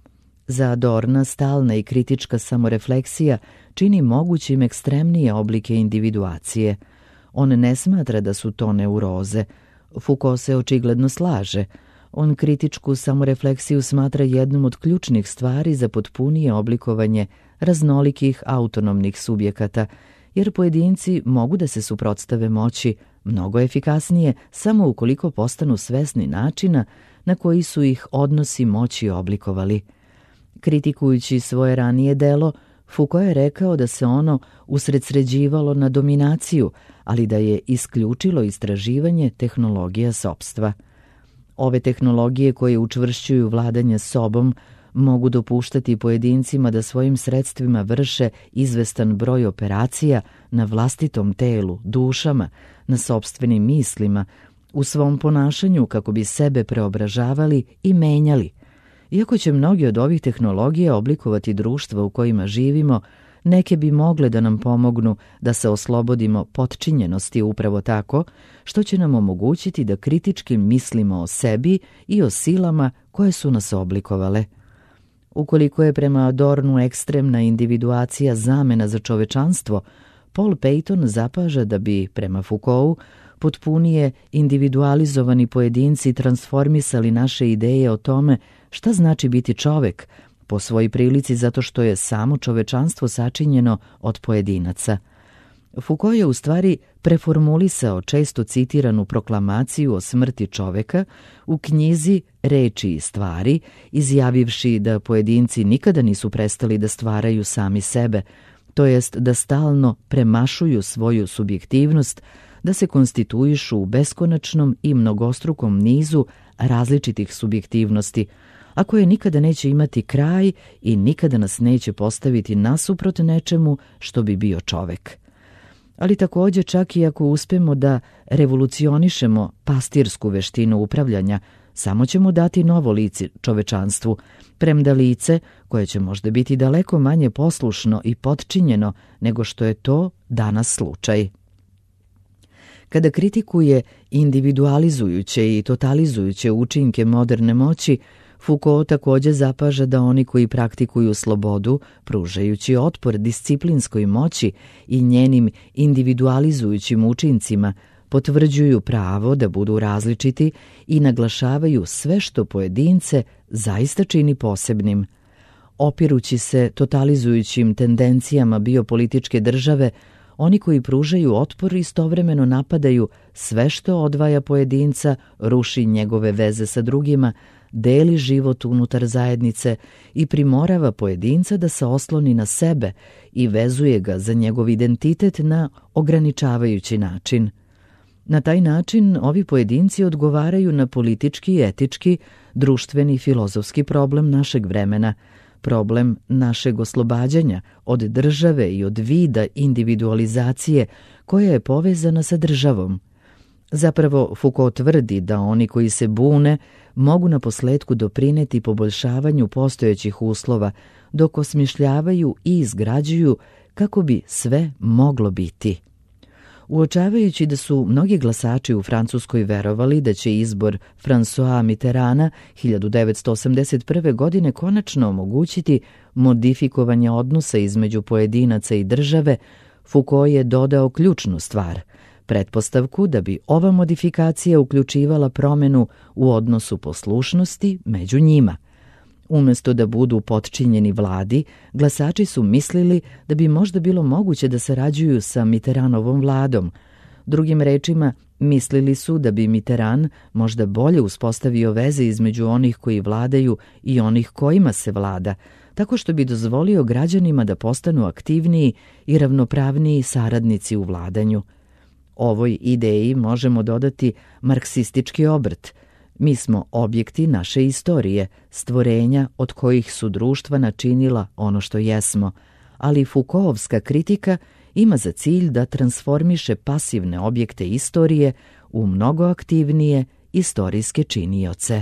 Za Adorna stalna i kritička samorefleksija čini mogućim ekstremnije oblike individuacije. On ne smatra da su to neuroze. Foucault se očigledno slaže. On kritičku samorefleksiju smatra jednom od ključnih stvari za potpunije oblikovanje raznolikih autonomnih subjekata, jer pojedinci mogu da se suprotstave moći mnogo efikasnije samo ukoliko postanu svesni načina na koji su ih odnosi moći oblikovali. Kritikujući svoje ranije delo, Foucault je rekao da se ono usredsređivalo na dominaciju, ali da je isključilo istraživanje tehnologija sopstva. Ove tehnologije koje učvršćuju vladanje sobom mogu dopuštati pojedincima da svojim sredstvima vrše izvestan broj operacija na vlastitom telu, dušama, na sopstvenim mislima, u svom ponašanju kako bi sebe preobražavali i menjali. Iako će mnogi od ovih tehnologija oblikovati društva u kojima živimo, neke bi mogle da nam pomognu da se oslobodimo potčinjenosti upravo tako, što će nam omogućiti da kritički mislimo o sebi i o silama koje su nas oblikovale. Ukoliko je prema Adornu ekstremna individuacija zamena za čovečanstvo, Paul Peyton zapaža da bi, prema Foucaultu, potpunije individualizovani pojedinci transformisali naše ideje o tome šta znači biti čovek, po svojoj prilici zato što je samo čovečanstvo sačinjeno od pojedinaca. Foucault je u stvari preformulisao često citiranu proklamaciju o smrti čoveka u knjizi Reči i stvari, izjavivši da pojedinci nikada nisu prestali da stvaraju sami sebe, to jest da stalno premašuju svoju subjektivnost, da se konstituišu u beskonačnom i mnogostrukom nizu različitih subjektivnosti, a koje nikada neće imati kraj i nikada nas neće postaviti nasuprot nečemu što bi bio čovek. Ali također, čak i ako uspemo da revolucionišemo pastirsku veštinu upravljanja, samo ćemo dati novo lice čovečanstvu, premda lice koje će možda biti daleko manje poslušno i potčinjeno nego što je to danas slučaj. Kada kritikuje individualizujuće i totalizujuće učinke moderne moći, Foucault također zapaža da oni koji praktikuju slobodu, pružajući otpor disciplinskoj moći i njenim individualizujućim učincima, potvrđuju pravo da budu različiti i naglašavaju sve što pojedince zaista čini posebnim. Opirući se totalizujućim tendencijama biopolitičke države, oni koji pružaju otpor istovremeno napadaju sve što odvaja pojedinca, ruši njegove veze sa drugima, deli život unutar zajednice i primorava pojedinca da se osloni na sebe i vezuje ga za njegov identitet na ograničavajući način. Na taj način ovi pojedinci odgovaraju na politički, etički, društveni i filozofski problem našeg vremena, problem našeg oslobađanja od države i od vida individualizacije koja je povezana sa državom. Zapravo, Foucault tvrdi da oni koji se bune mogu na posledku doprineti poboljšavanju postojećih uslova, dok osmišljavaju i izgrađuju kako bi sve moglo biti. Uočavajući da su mnogi glasači u Francuskoj verovali da će izbor François Mitterranda hiljadu devetsto osamdeset prve. godine konačno omogućiti modifikovanje odnosa između pojedinaca i države, Foucault je dodao ključnu stvar, pretpostavku da bi ova modifikacija uključivala promenu u odnosu poslušnosti među njima. Umjesto da budu potčinjeni vladi, glasači su mislili da bi možda bilo moguće da sarađuju sa Mitterrandovom vladom. Drugim rečima, mislili su da bi Mitterrand možda bolje uspostavio veze između onih koji vladaju i onih kojima se vlada, tako što bi dozvolio građanima da postanu aktivniji i ravnopravniji saradnici u vladanju. Ovoj ideji možemo dodati marksistički obrt. Mi smo objekti naše istorije, stvorenja od kojih su društva načinila ono što jesmo, ali Foucaultovska kritika ima za cilj da transformiše pasivne objekte istorije u mnogo aktivnije istorijske činioce.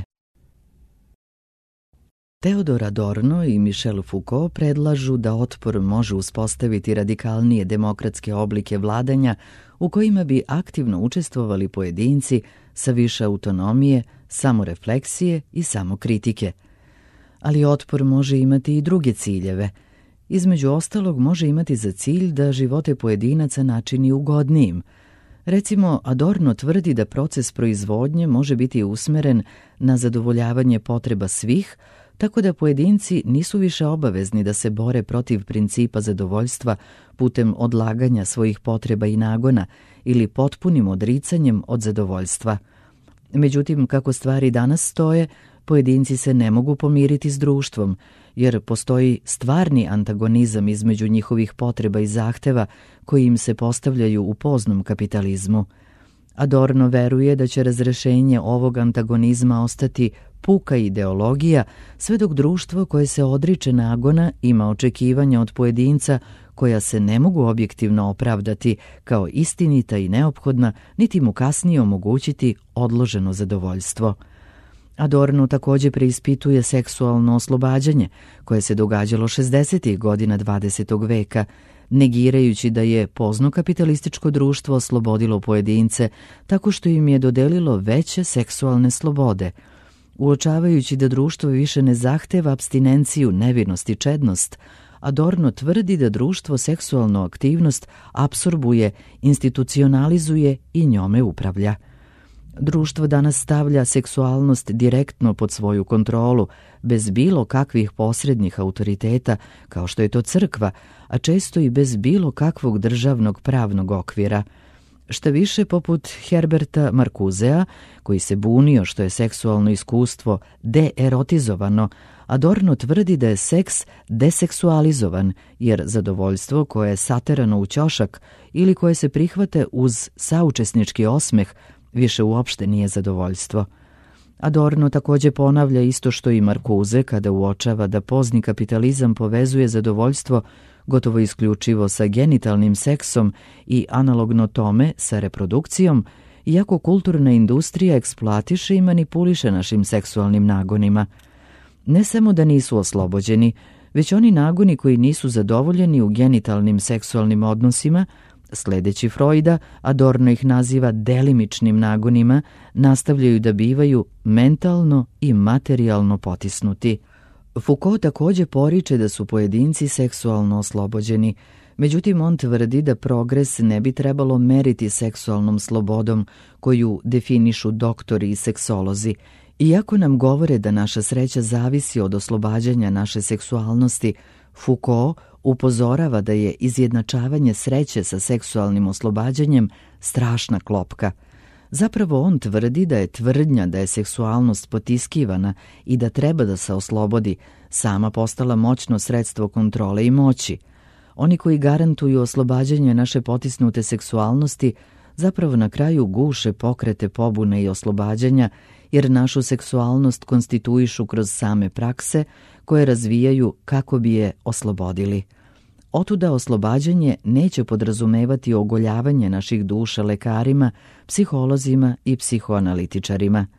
Theodor Adorno i Michel Foucault predlažu da otpor može uspostaviti radikalnije demokratske oblike vladanja u kojima bi aktivno učestvovali pojedinci sa više autonomije, samorefleksije i samokritike. Ali otpor može imati i druge ciljeve. Između ostalog može imati za cilj da živote pojedinaca načini ugodnijim. Recimo, Adorno tvrdi da proces proizvodnje može biti usmeren na zadovoljavanje potreba svih, tako da pojedinci nisu više obavezni da se bore protiv principa zadovoljstva putem odlaganja svojih potreba i nagona ili potpunim odricanjem od zadovoljstva. Međutim, kako stvari danas stoje, pojedinci se ne mogu pomiriti s društvom, jer postoji stvarni antagonizam između njihovih potreba i zahteva koji im se postavljaju u poznom kapitalizmu. Adorno veruje da će razrešenje ovog antagonizma ostati puka ideologija sve dok društvo koje se odriče nagona ima očekivanja od pojedinca koja se ne mogu objektivno opravdati kao istinita i neophodna, niti mu kasnije omogućiti odloženo zadovoljstvo. Adorno također preispituje seksualno oslobađanje koje se događalo šezdesetih godina dvadesetog veka, negirajući da je pozno kapitalističko društvo oslobodilo pojedince tako što im je dodelilo veće seksualne slobode. Uočavajući da društvo više ne zahteva apstinenciju, nevinost i čednost, Adorno tvrdi da društvo seksualnu aktivnost apsorbuje, institucionalizuje i njome upravlja. Društvo danas stavlja seksualnost direktno pod svoju kontrolu, bez bilo kakvih posrednih autoriteta, kao što je to crkva, a često i bez bilo kakvog državnog pravnog okvira. Šta više, poput Herberta Marcusea, koji se bunio što je seksualno iskustvo deerotizovano, Adorno tvrdi da je seks deseksualizovan, jer zadovoljstvo koje je saterano u ćošak ili koje se prihvate uz saučesnički osmeh više uopšte nije zadovoljstvo. Adorno također ponavlja isto što i Marcuse kada uočava da pozni kapitalizam povezuje zadovoljstvo gotovo isključivo sa genitalnim seksom i analogno tome sa reprodukcijom, iako kulturna industrija eksploatiše i manipuliše našim seksualnim nagonima. Ne samo da nisu oslobođeni, već oni nagoni koji nisu zadovoljeni u genitalnim seksualnim odnosima, sledeći Freuda, Adorno ih naziva delimičnim nagonima, nastavljaju da bivaju mentalno i materijalno potisnuti. Foucault također poriče da su pojedinci seksualno oslobođeni, međutim on tvrdi da progres ne bi trebalo meriti seksualnom slobodom koju definišu doktori i seksolozi. Iako nam govore da naša sreća zavisi od oslobađanja naše seksualnosti, Foucault upozorava da je izjednačavanje sreće sa seksualnim oslobađanjem strašna klopka. Zapravo on tvrdi da je tvrdnja da je seksualnost potiskivana i da treba da se oslobodi sama postala moćno sredstvo kontrole i moći. Oni koji garantuju oslobađanje naše potisnute seksualnosti zapravo na kraju guše pokrete pobune i oslobađanja, jer našu seksualnost konstituišu kroz same prakse koje razvijaju kako bi je oslobodili. Otuda oslobađanje neće podrazumevati ogoljavanje naših duša lekarima, psiholozima i psihoanalitičarima.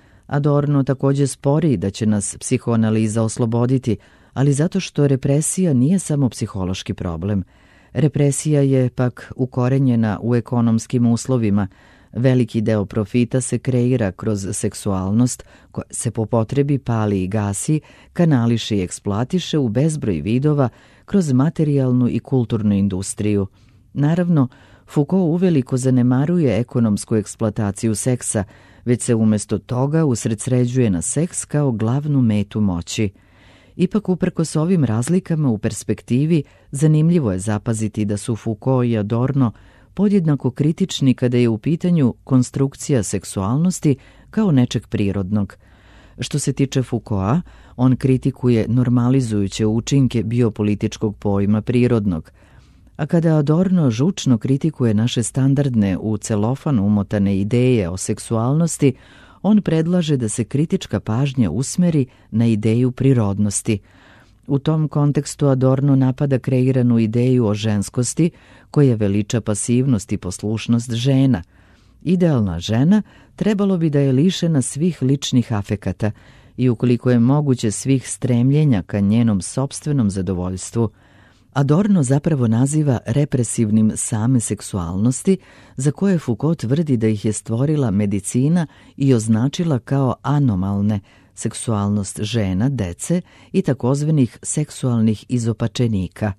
Adorno također spori da će nas psihoanaliza osloboditi, ali zato što represija nije samo psihološki problem. Represija je pak ukorenjena u ekonomskim uslovima. Veliki deo profita se kreira kroz seksualnost, koja se po potrebi pali i gasi, kanališe i eksploatiše u bezbroj vidova kroz materijalnu i kulturnu industriju. Naravno, Foucault uveliko zanemaruje ekonomsku eksploataciju seksa, već se umjesto toga usredsređuje na seks kao glavnu metu moći. Ipak, uprkos ovim razlikama u perspektivi, zanimljivo je zapaziti da su Foucault i Adorno podjednako kritični kada je u pitanju konstrukcija seksualnosti kao nečeg prirodnog. Što se tiče Foucaulta, on kritikuje normalizujuće učinke biopolitičkog pojma prirodnog, a kada Adorno žučno kritikuje naše standardne u celofan umotane ideje o seksualnosti, on predlaže da se kritička pažnja usmeri na ideju prirodnosti. U tom kontekstu Adorno napada kreiranu ideju o ženskosti koja veliča pasivnost i poslušnost žena. Idealna žena trebalo bi da je lišena svih ličnih afekata i ukoliko je moguće svih stremljenja ka njenom sopstvenom zadovoljstvu. Adorno zapravo naziva represivnim same seksualnosti, za koje Foucault tvrdi da ih je stvorila medicina i označila kao anomalne, seksualnost žena, dece i takozvanih seksualnih izopačenika.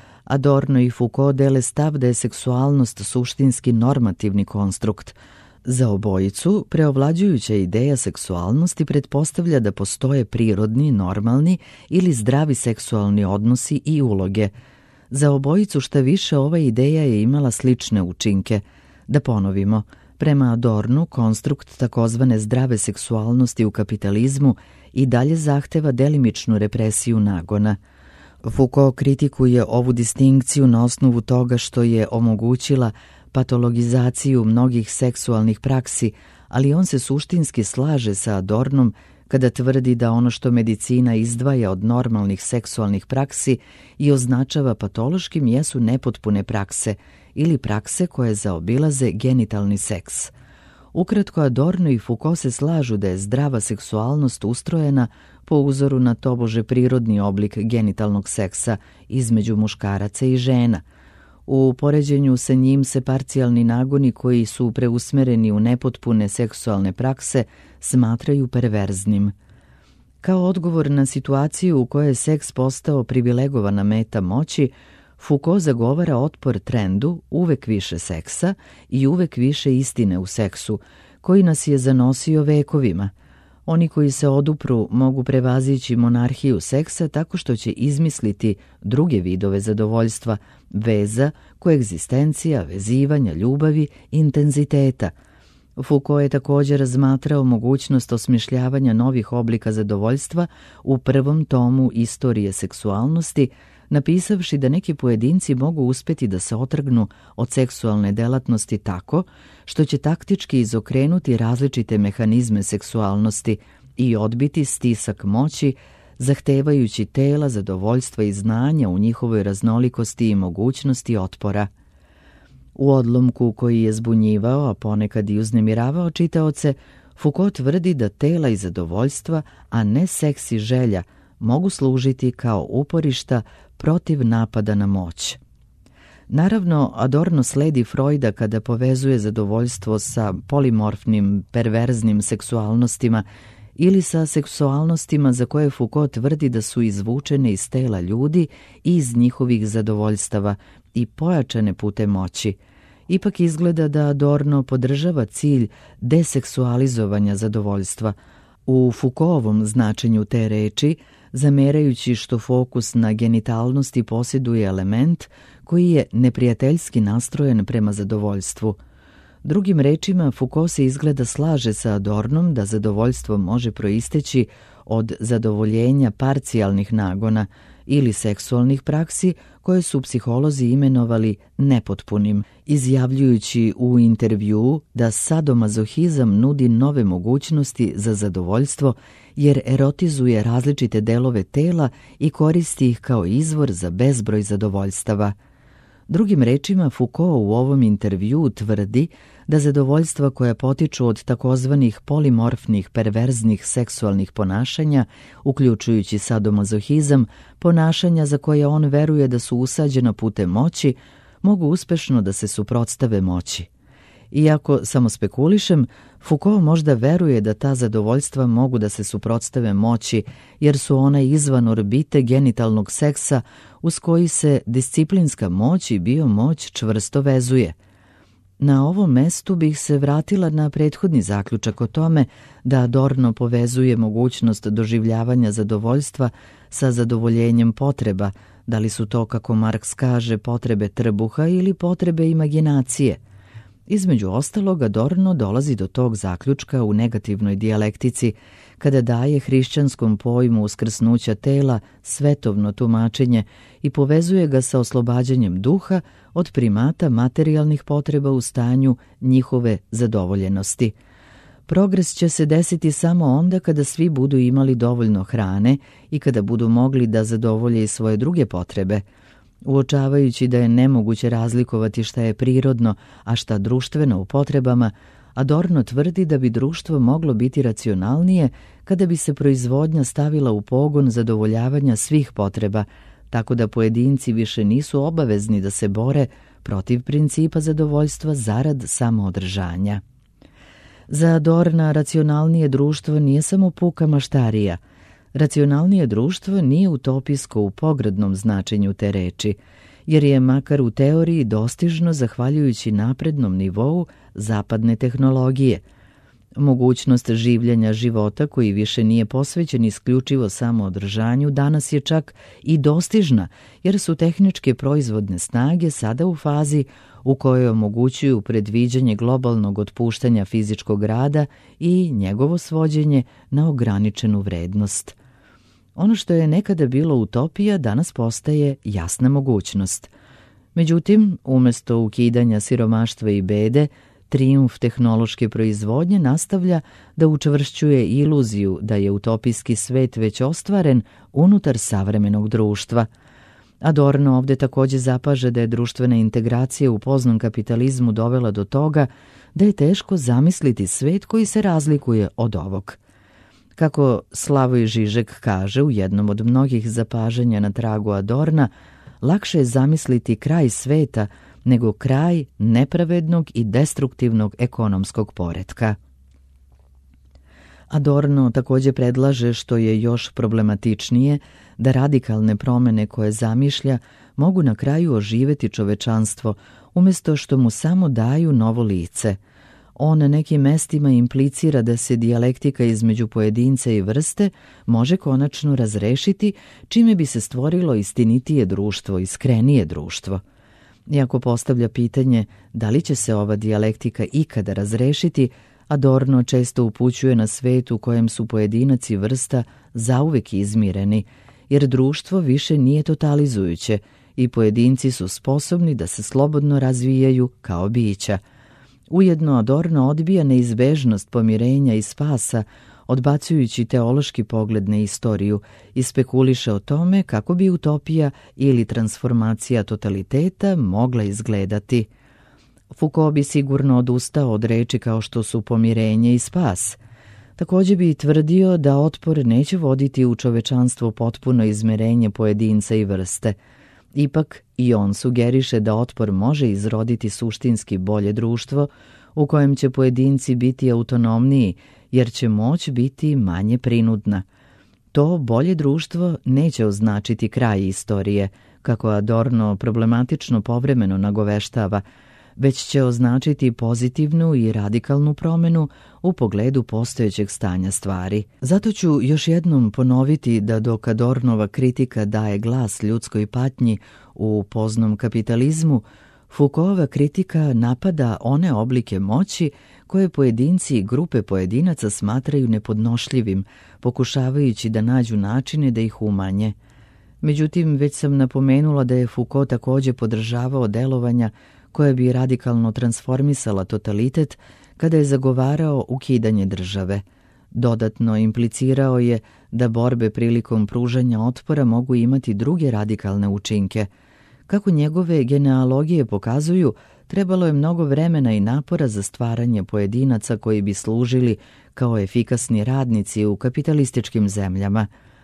Adorno i Foucault dele stav da je seksualnost suštinski normativni konstrukt. Za obojicu, preovlađujuća ideja seksualnosti pretpostavlja da postoje prirodni, normalni ili zdravi seksualni odnosi i uloge. Za obojicu šta više ova ideja je imala slične učinke. Da ponovimo, prema Adornu, konstrukt takozvane zdrave seksualnosti u kapitalizmu i dalje zahteva delimičnu represiju nagona. Foucault kritikuje ovu distinkciju na osnovu toga što je omogućila patologizaciju mnogih seksualnih praksi, ali on se suštinski slaže sa Adornom kada tvrdi da ono što medicina izdvaja od normalnih seksualnih praksi i označava patološkim jesu nepotpune prakse ili prakse koje zaobilaze genitalni seks. Ukratko, Adorno i Foucault se slažu da je zdrava seksualnost ustrojena po uzoru na tobože prirodni oblik genitalnog seksa između muškaraca i žena. U poređenju sa njim se parcijalni nagoni koji su preusmereni u nepotpune seksualne prakse smatraju perverznim. Kao odgovor na situaciju u kojoj je seks postao privilegovana meta moći, Foucault zagovara otpor trendu uvek više seksa i uvek više istine u seksu, koji nas je zanosio vekovima. Oni koji se odupru mogu prevazići monarhiju seksa tako što će izmisliti druge vidove zadovoljstva, veza, koegzistencija, vezivanja, ljubavi, intenziteta. Foucault je također razmatrao mogućnost osmišljavanja novih oblika zadovoljstva u prvom tomu Istorije seksualnosti, napisavši da neki pojedinci mogu uspeti da se otrgnu od seksualne delatnosti tako što će taktički izokrenuti različite mehanizme seksualnosti i odbiti stisak moći, zahtevajući tela, zadovoljstva i znanja u njihovoj raznolikosti i mogućnosti otpora. U odlomku koji je zbunjivao, a ponekad i uznemiravao čitaoce, Foucault tvrdi da tela i zadovoljstva, a ne seks i želja, mogu služiti kao uporišta protiv napada na moć. Naravno, Adorno sledi Freuda kada povezuje zadovoljstvo sa polimorfnim, perverznim seksualnostima ili sa seksualnostima za koje Foucault tvrdi da su izvučene iz tela ljudi i iz njihovih zadovoljstava i pojačane putem moći. Ipak izgleda da Adorno podržava cilj deseksualizovanja zadovoljstva. U Foucaultovom značenju te reči, zamerajući što fokus na genitalnosti posjeduje element koji je neprijateljski nastrojen prema zadovoljstvu. Drugim rečima, Foucault se izgleda slaže sa Adornom da zadovoljstvo može proisteći od zadovoljenja parcijalnih nagona ili seksualnih praksi koje su psiholozi imenovali nepotpunim, izjavljujući u intervjuu da sadomazohizam nudi nove mogućnosti za zadovoljstvo jer erotizuje različite delove tela i koristi ih kao izvor za bezbroj zadovoljstava. Drugim rečima, Foucault u ovom intervjuu tvrdi da zadovoljstva koja potiču od takozvanih polimorfnih perverznih seksualnih ponašanja, uključujući sadomazohizam, ponašanja za koje on veruje da su usađena putem moći, mogu uspešno da se suprotstave moći. Iako samo spekulišem, Foucault možda veruje da ta zadovoljstva mogu da se suprotstave moći, jer su ona izvan orbite genitalnog seksa uz koji se disciplinska moć i biomoć čvrsto vezuje. Na ovom mestu bih se vratila na prethodni zaključak o tome da Adorno povezuje mogućnost doživljavanja zadovoljstva sa zadovoljenjem potreba, da li su to, kako Marks kaže, potrebe trbuha ili potrebe imaginacije. Između ostalog, Adorno dolazi do tog zaključka u negativnoj dijalektici, kada daje hrišćanskom pojmu uskrsnuća tela svetovno tumačenje i povezuje ga sa oslobađanjem duha od primata materijalnih potreba u stanju njihove zadovoljenosti. Progres će se desiti samo onda kada svi budu imali dovoljno hrane i kada budu mogli da zadovolje i svoje druge potrebe. Uočavajući da je nemoguće razlikovati šta je prirodno, a šta društveno u potrebama, Adorno tvrdi da bi društvo moglo biti racionalnije kada bi se proizvodnja stavila u pogon zadovoljavanja svih potreba, tako da pojedinci više nisu obavezni da se bore protiv principa zadovoljstva zarad samoodržanja. Za Adorna racionalnije društvo nije samo puka maštarija. Racionalnije društvo nije utopijsko u pogrdnom značenju te reči, jer je makar u teoriji dostižno zahvaljujući naprednom nivou zapadne tehnologije. Mogućnost življenja života koji više nije posvećen isključivo samoodržanju danas je čak i dostižna, jer su tehničke proizvodne snage sada u fazi u kojoj omogućuju predviđanje globalnog otpuštanja fizičkog rada i njegovo svođenje na ograničenu vrednost. Ono što je nekada bilo utopija danas postaje jasna mogućnost. Međutim, umjesto ukidanja siromaštva i bede, trijumf tehnološke proizvodnje nastavlja da učvršćuje iluziju da je utopijski svet već ostvaren unutar savremenog društva. Adorno ovdje također zapaže da je društvena integracija u poznom kapitalizmu dovela do toga da je teško zamisliti svet koji se razlikuje od ovog. Kako Slavoj Žižek kaže u jednom od mnogih zapažanja na tragu Adorna, lakše je zamisliti kraj sveta nego kraj nepravednog i destruktivnog ekonomskog poretka. Adorno također predlaže, što je još problematičnije, da radikalne promjene koje zamišlja mogu na kraju oživjeti čovečanstvo, umjesto što mu samo daju novo lice. On na nekim mestima implicira da se dijalektika između pojedinca i vrste može konačno razrešiti, čime bi se stvorilo istinitije društvo, iskrenije društvo. Iako postavlja pitanje da li će se ova dijalektika ikada razrešiti, Adorno često upućuje na svet u kojem su pojedinac i vrsta zauvek izmireni, jer društvo više nije totalizujuće i pojedinci su sposobni da se slobodno razvijaju kao bića. Ujedno Adorno odbija neizbežnost pomirenja i spasa, odbacujući teološki pogled na istoriju, i spekuliše o tome kako bi utopija ili transformacija totaliteta mogla izgledati. Foucault bi sigurno odustao od reči kao što su pomirenje i spas. Također bi tvrdio da otpor neće voditi u čovečanstvo potpuno izmerenje pojedinca i vrste. Ipak i on sugeriše da otpor može izroditi suštinski bolje društvo u kojem će pojedinci biti autonomniji, jer će moć biti manje prinudna. To bolje društvo neće označiti kraj istorije, kako Adorno problematično povremeno nagoveštava, već će označiti pozitivnu i radikalnu promjenu u pogledu postojećeg stanja stvari. Zato ću još jednom ponoviti da dok Adornova kritika daje glas ljudskoj patnji u poznom kapitalizmu, Foucaultova kritika napada one oblike moći koje pojedinci i grupe pojedinaca smatraju nepodnošljivim, pokušavajući da nađu načine da ih umanje. Međutim, već sam napomenula da je Foucault također podržavao delovanja koja bi radikalno transformisala totalitet kada je zagovarao ukidanje države. Dodatno implicirao je da borbe prilikom pružanja otpora mogu imati druge radikalne učinke. Kako njegove genealogije pokazuju, trebalo je mnogo vremena i napora za stvaranje pojedinaca koji bi služili kao efikasni radnici u kapitalističkim zemljama.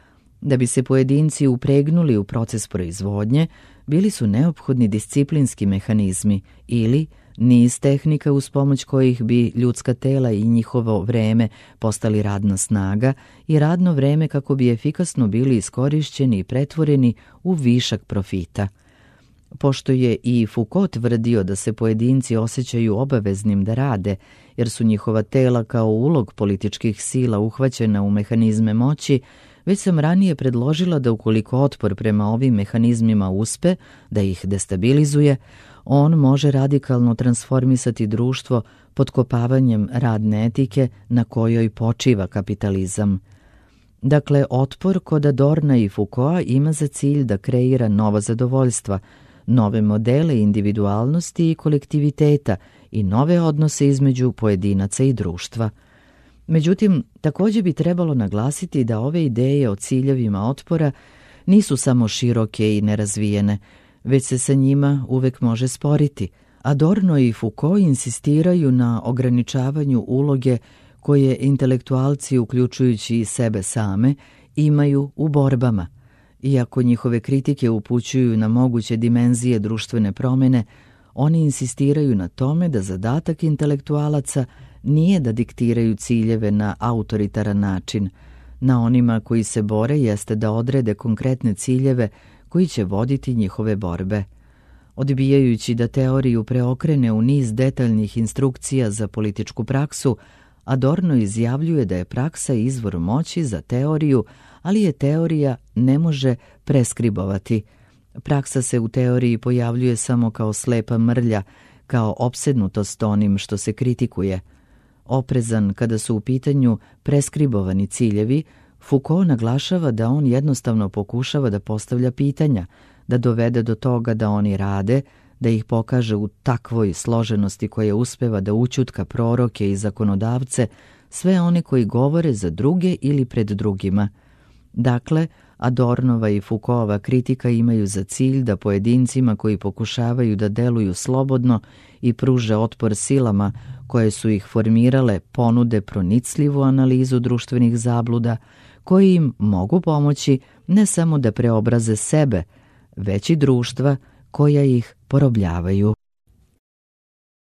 Da bi se pojedinci upregnuli u proces proizvodnje, bili su neophodni disciplinski mehanizmi ili niz tehnika uz pomoć kojih bi ljudska tela i njihovo vreme postali radna snaga i radno vreme kako bi efikasno bili iskorišćeni i pretvoreni u višak profita. Pošto je i Foucault tvrdio da se pojedinci osjećaju obaveznim da rade, jer su njihova tela kao ulog političkih sila uhvaćena u mehanizme moći, već sam ranije predložila da ukoliko otpor prema ovim mehanizmima uspe, da ih destabilizuje, on može radikalno transformisati društvo potkopavanjem radne etike na kojoj počiva kapitalizam. Dakle, otpor kod Adorna i Foucaulta ima za cilj da kreira nova zadovoljstva, nove modele individualnosti i kolektiviteta i nove odnose između pojedinaca i društva. Međutim, također bi trebalo naglasiti da ove ideje o ciljevima otpora nisu samo široke i nerazvijene, već se sa njima uvek može sporiti. Adorno i Foucault insistiraju na ograničavanju uloge koje intelektualci, uključujući i sebe same, imaju u borbama. Iako njihove kritike upućuju na moguće dimenzije društvene promjene, oni insistiraju na tome da zadatak intelektualaca nije da diktiraju ciljeve na autoritaran način. Na onima koji se bore jeste da odrede konkretne ciljeve koji će voditi njihove borbe. Odbijajući da teoriju preokrene u niz detaljnih instrukcija za političku praksu, Adorno izjavljuje da je praksa izvor moći za teoriju, ali je teorija ne može preskribovati. Praksa se u teoriji pojavljuje samo kao slepa mrlja, kao opsednutost onim što se kritikuje. Oprezan kada su u pitanju preskribovani ciljevi, Foucault naglašava da on jednostavno pokušava da postavlja pitanja, da dovede do toga da oni rade, da ih pokaže u takvoj složenosti koja uspeva da ućutka proroke i zakonodavce, sve one koji govore za druge ili pred drugima. Dakle, Adornova i Foucaultova kritika imaju za cilj da pojedincima koji pokušavaju da deluju slobodno i pruže otpor silama koje su ih formirale ponude pronicljivu analizu društvenih zabluda koji im mogu pomoći ne samo da preobraze sebe, već i društva koja ih porobljavaju.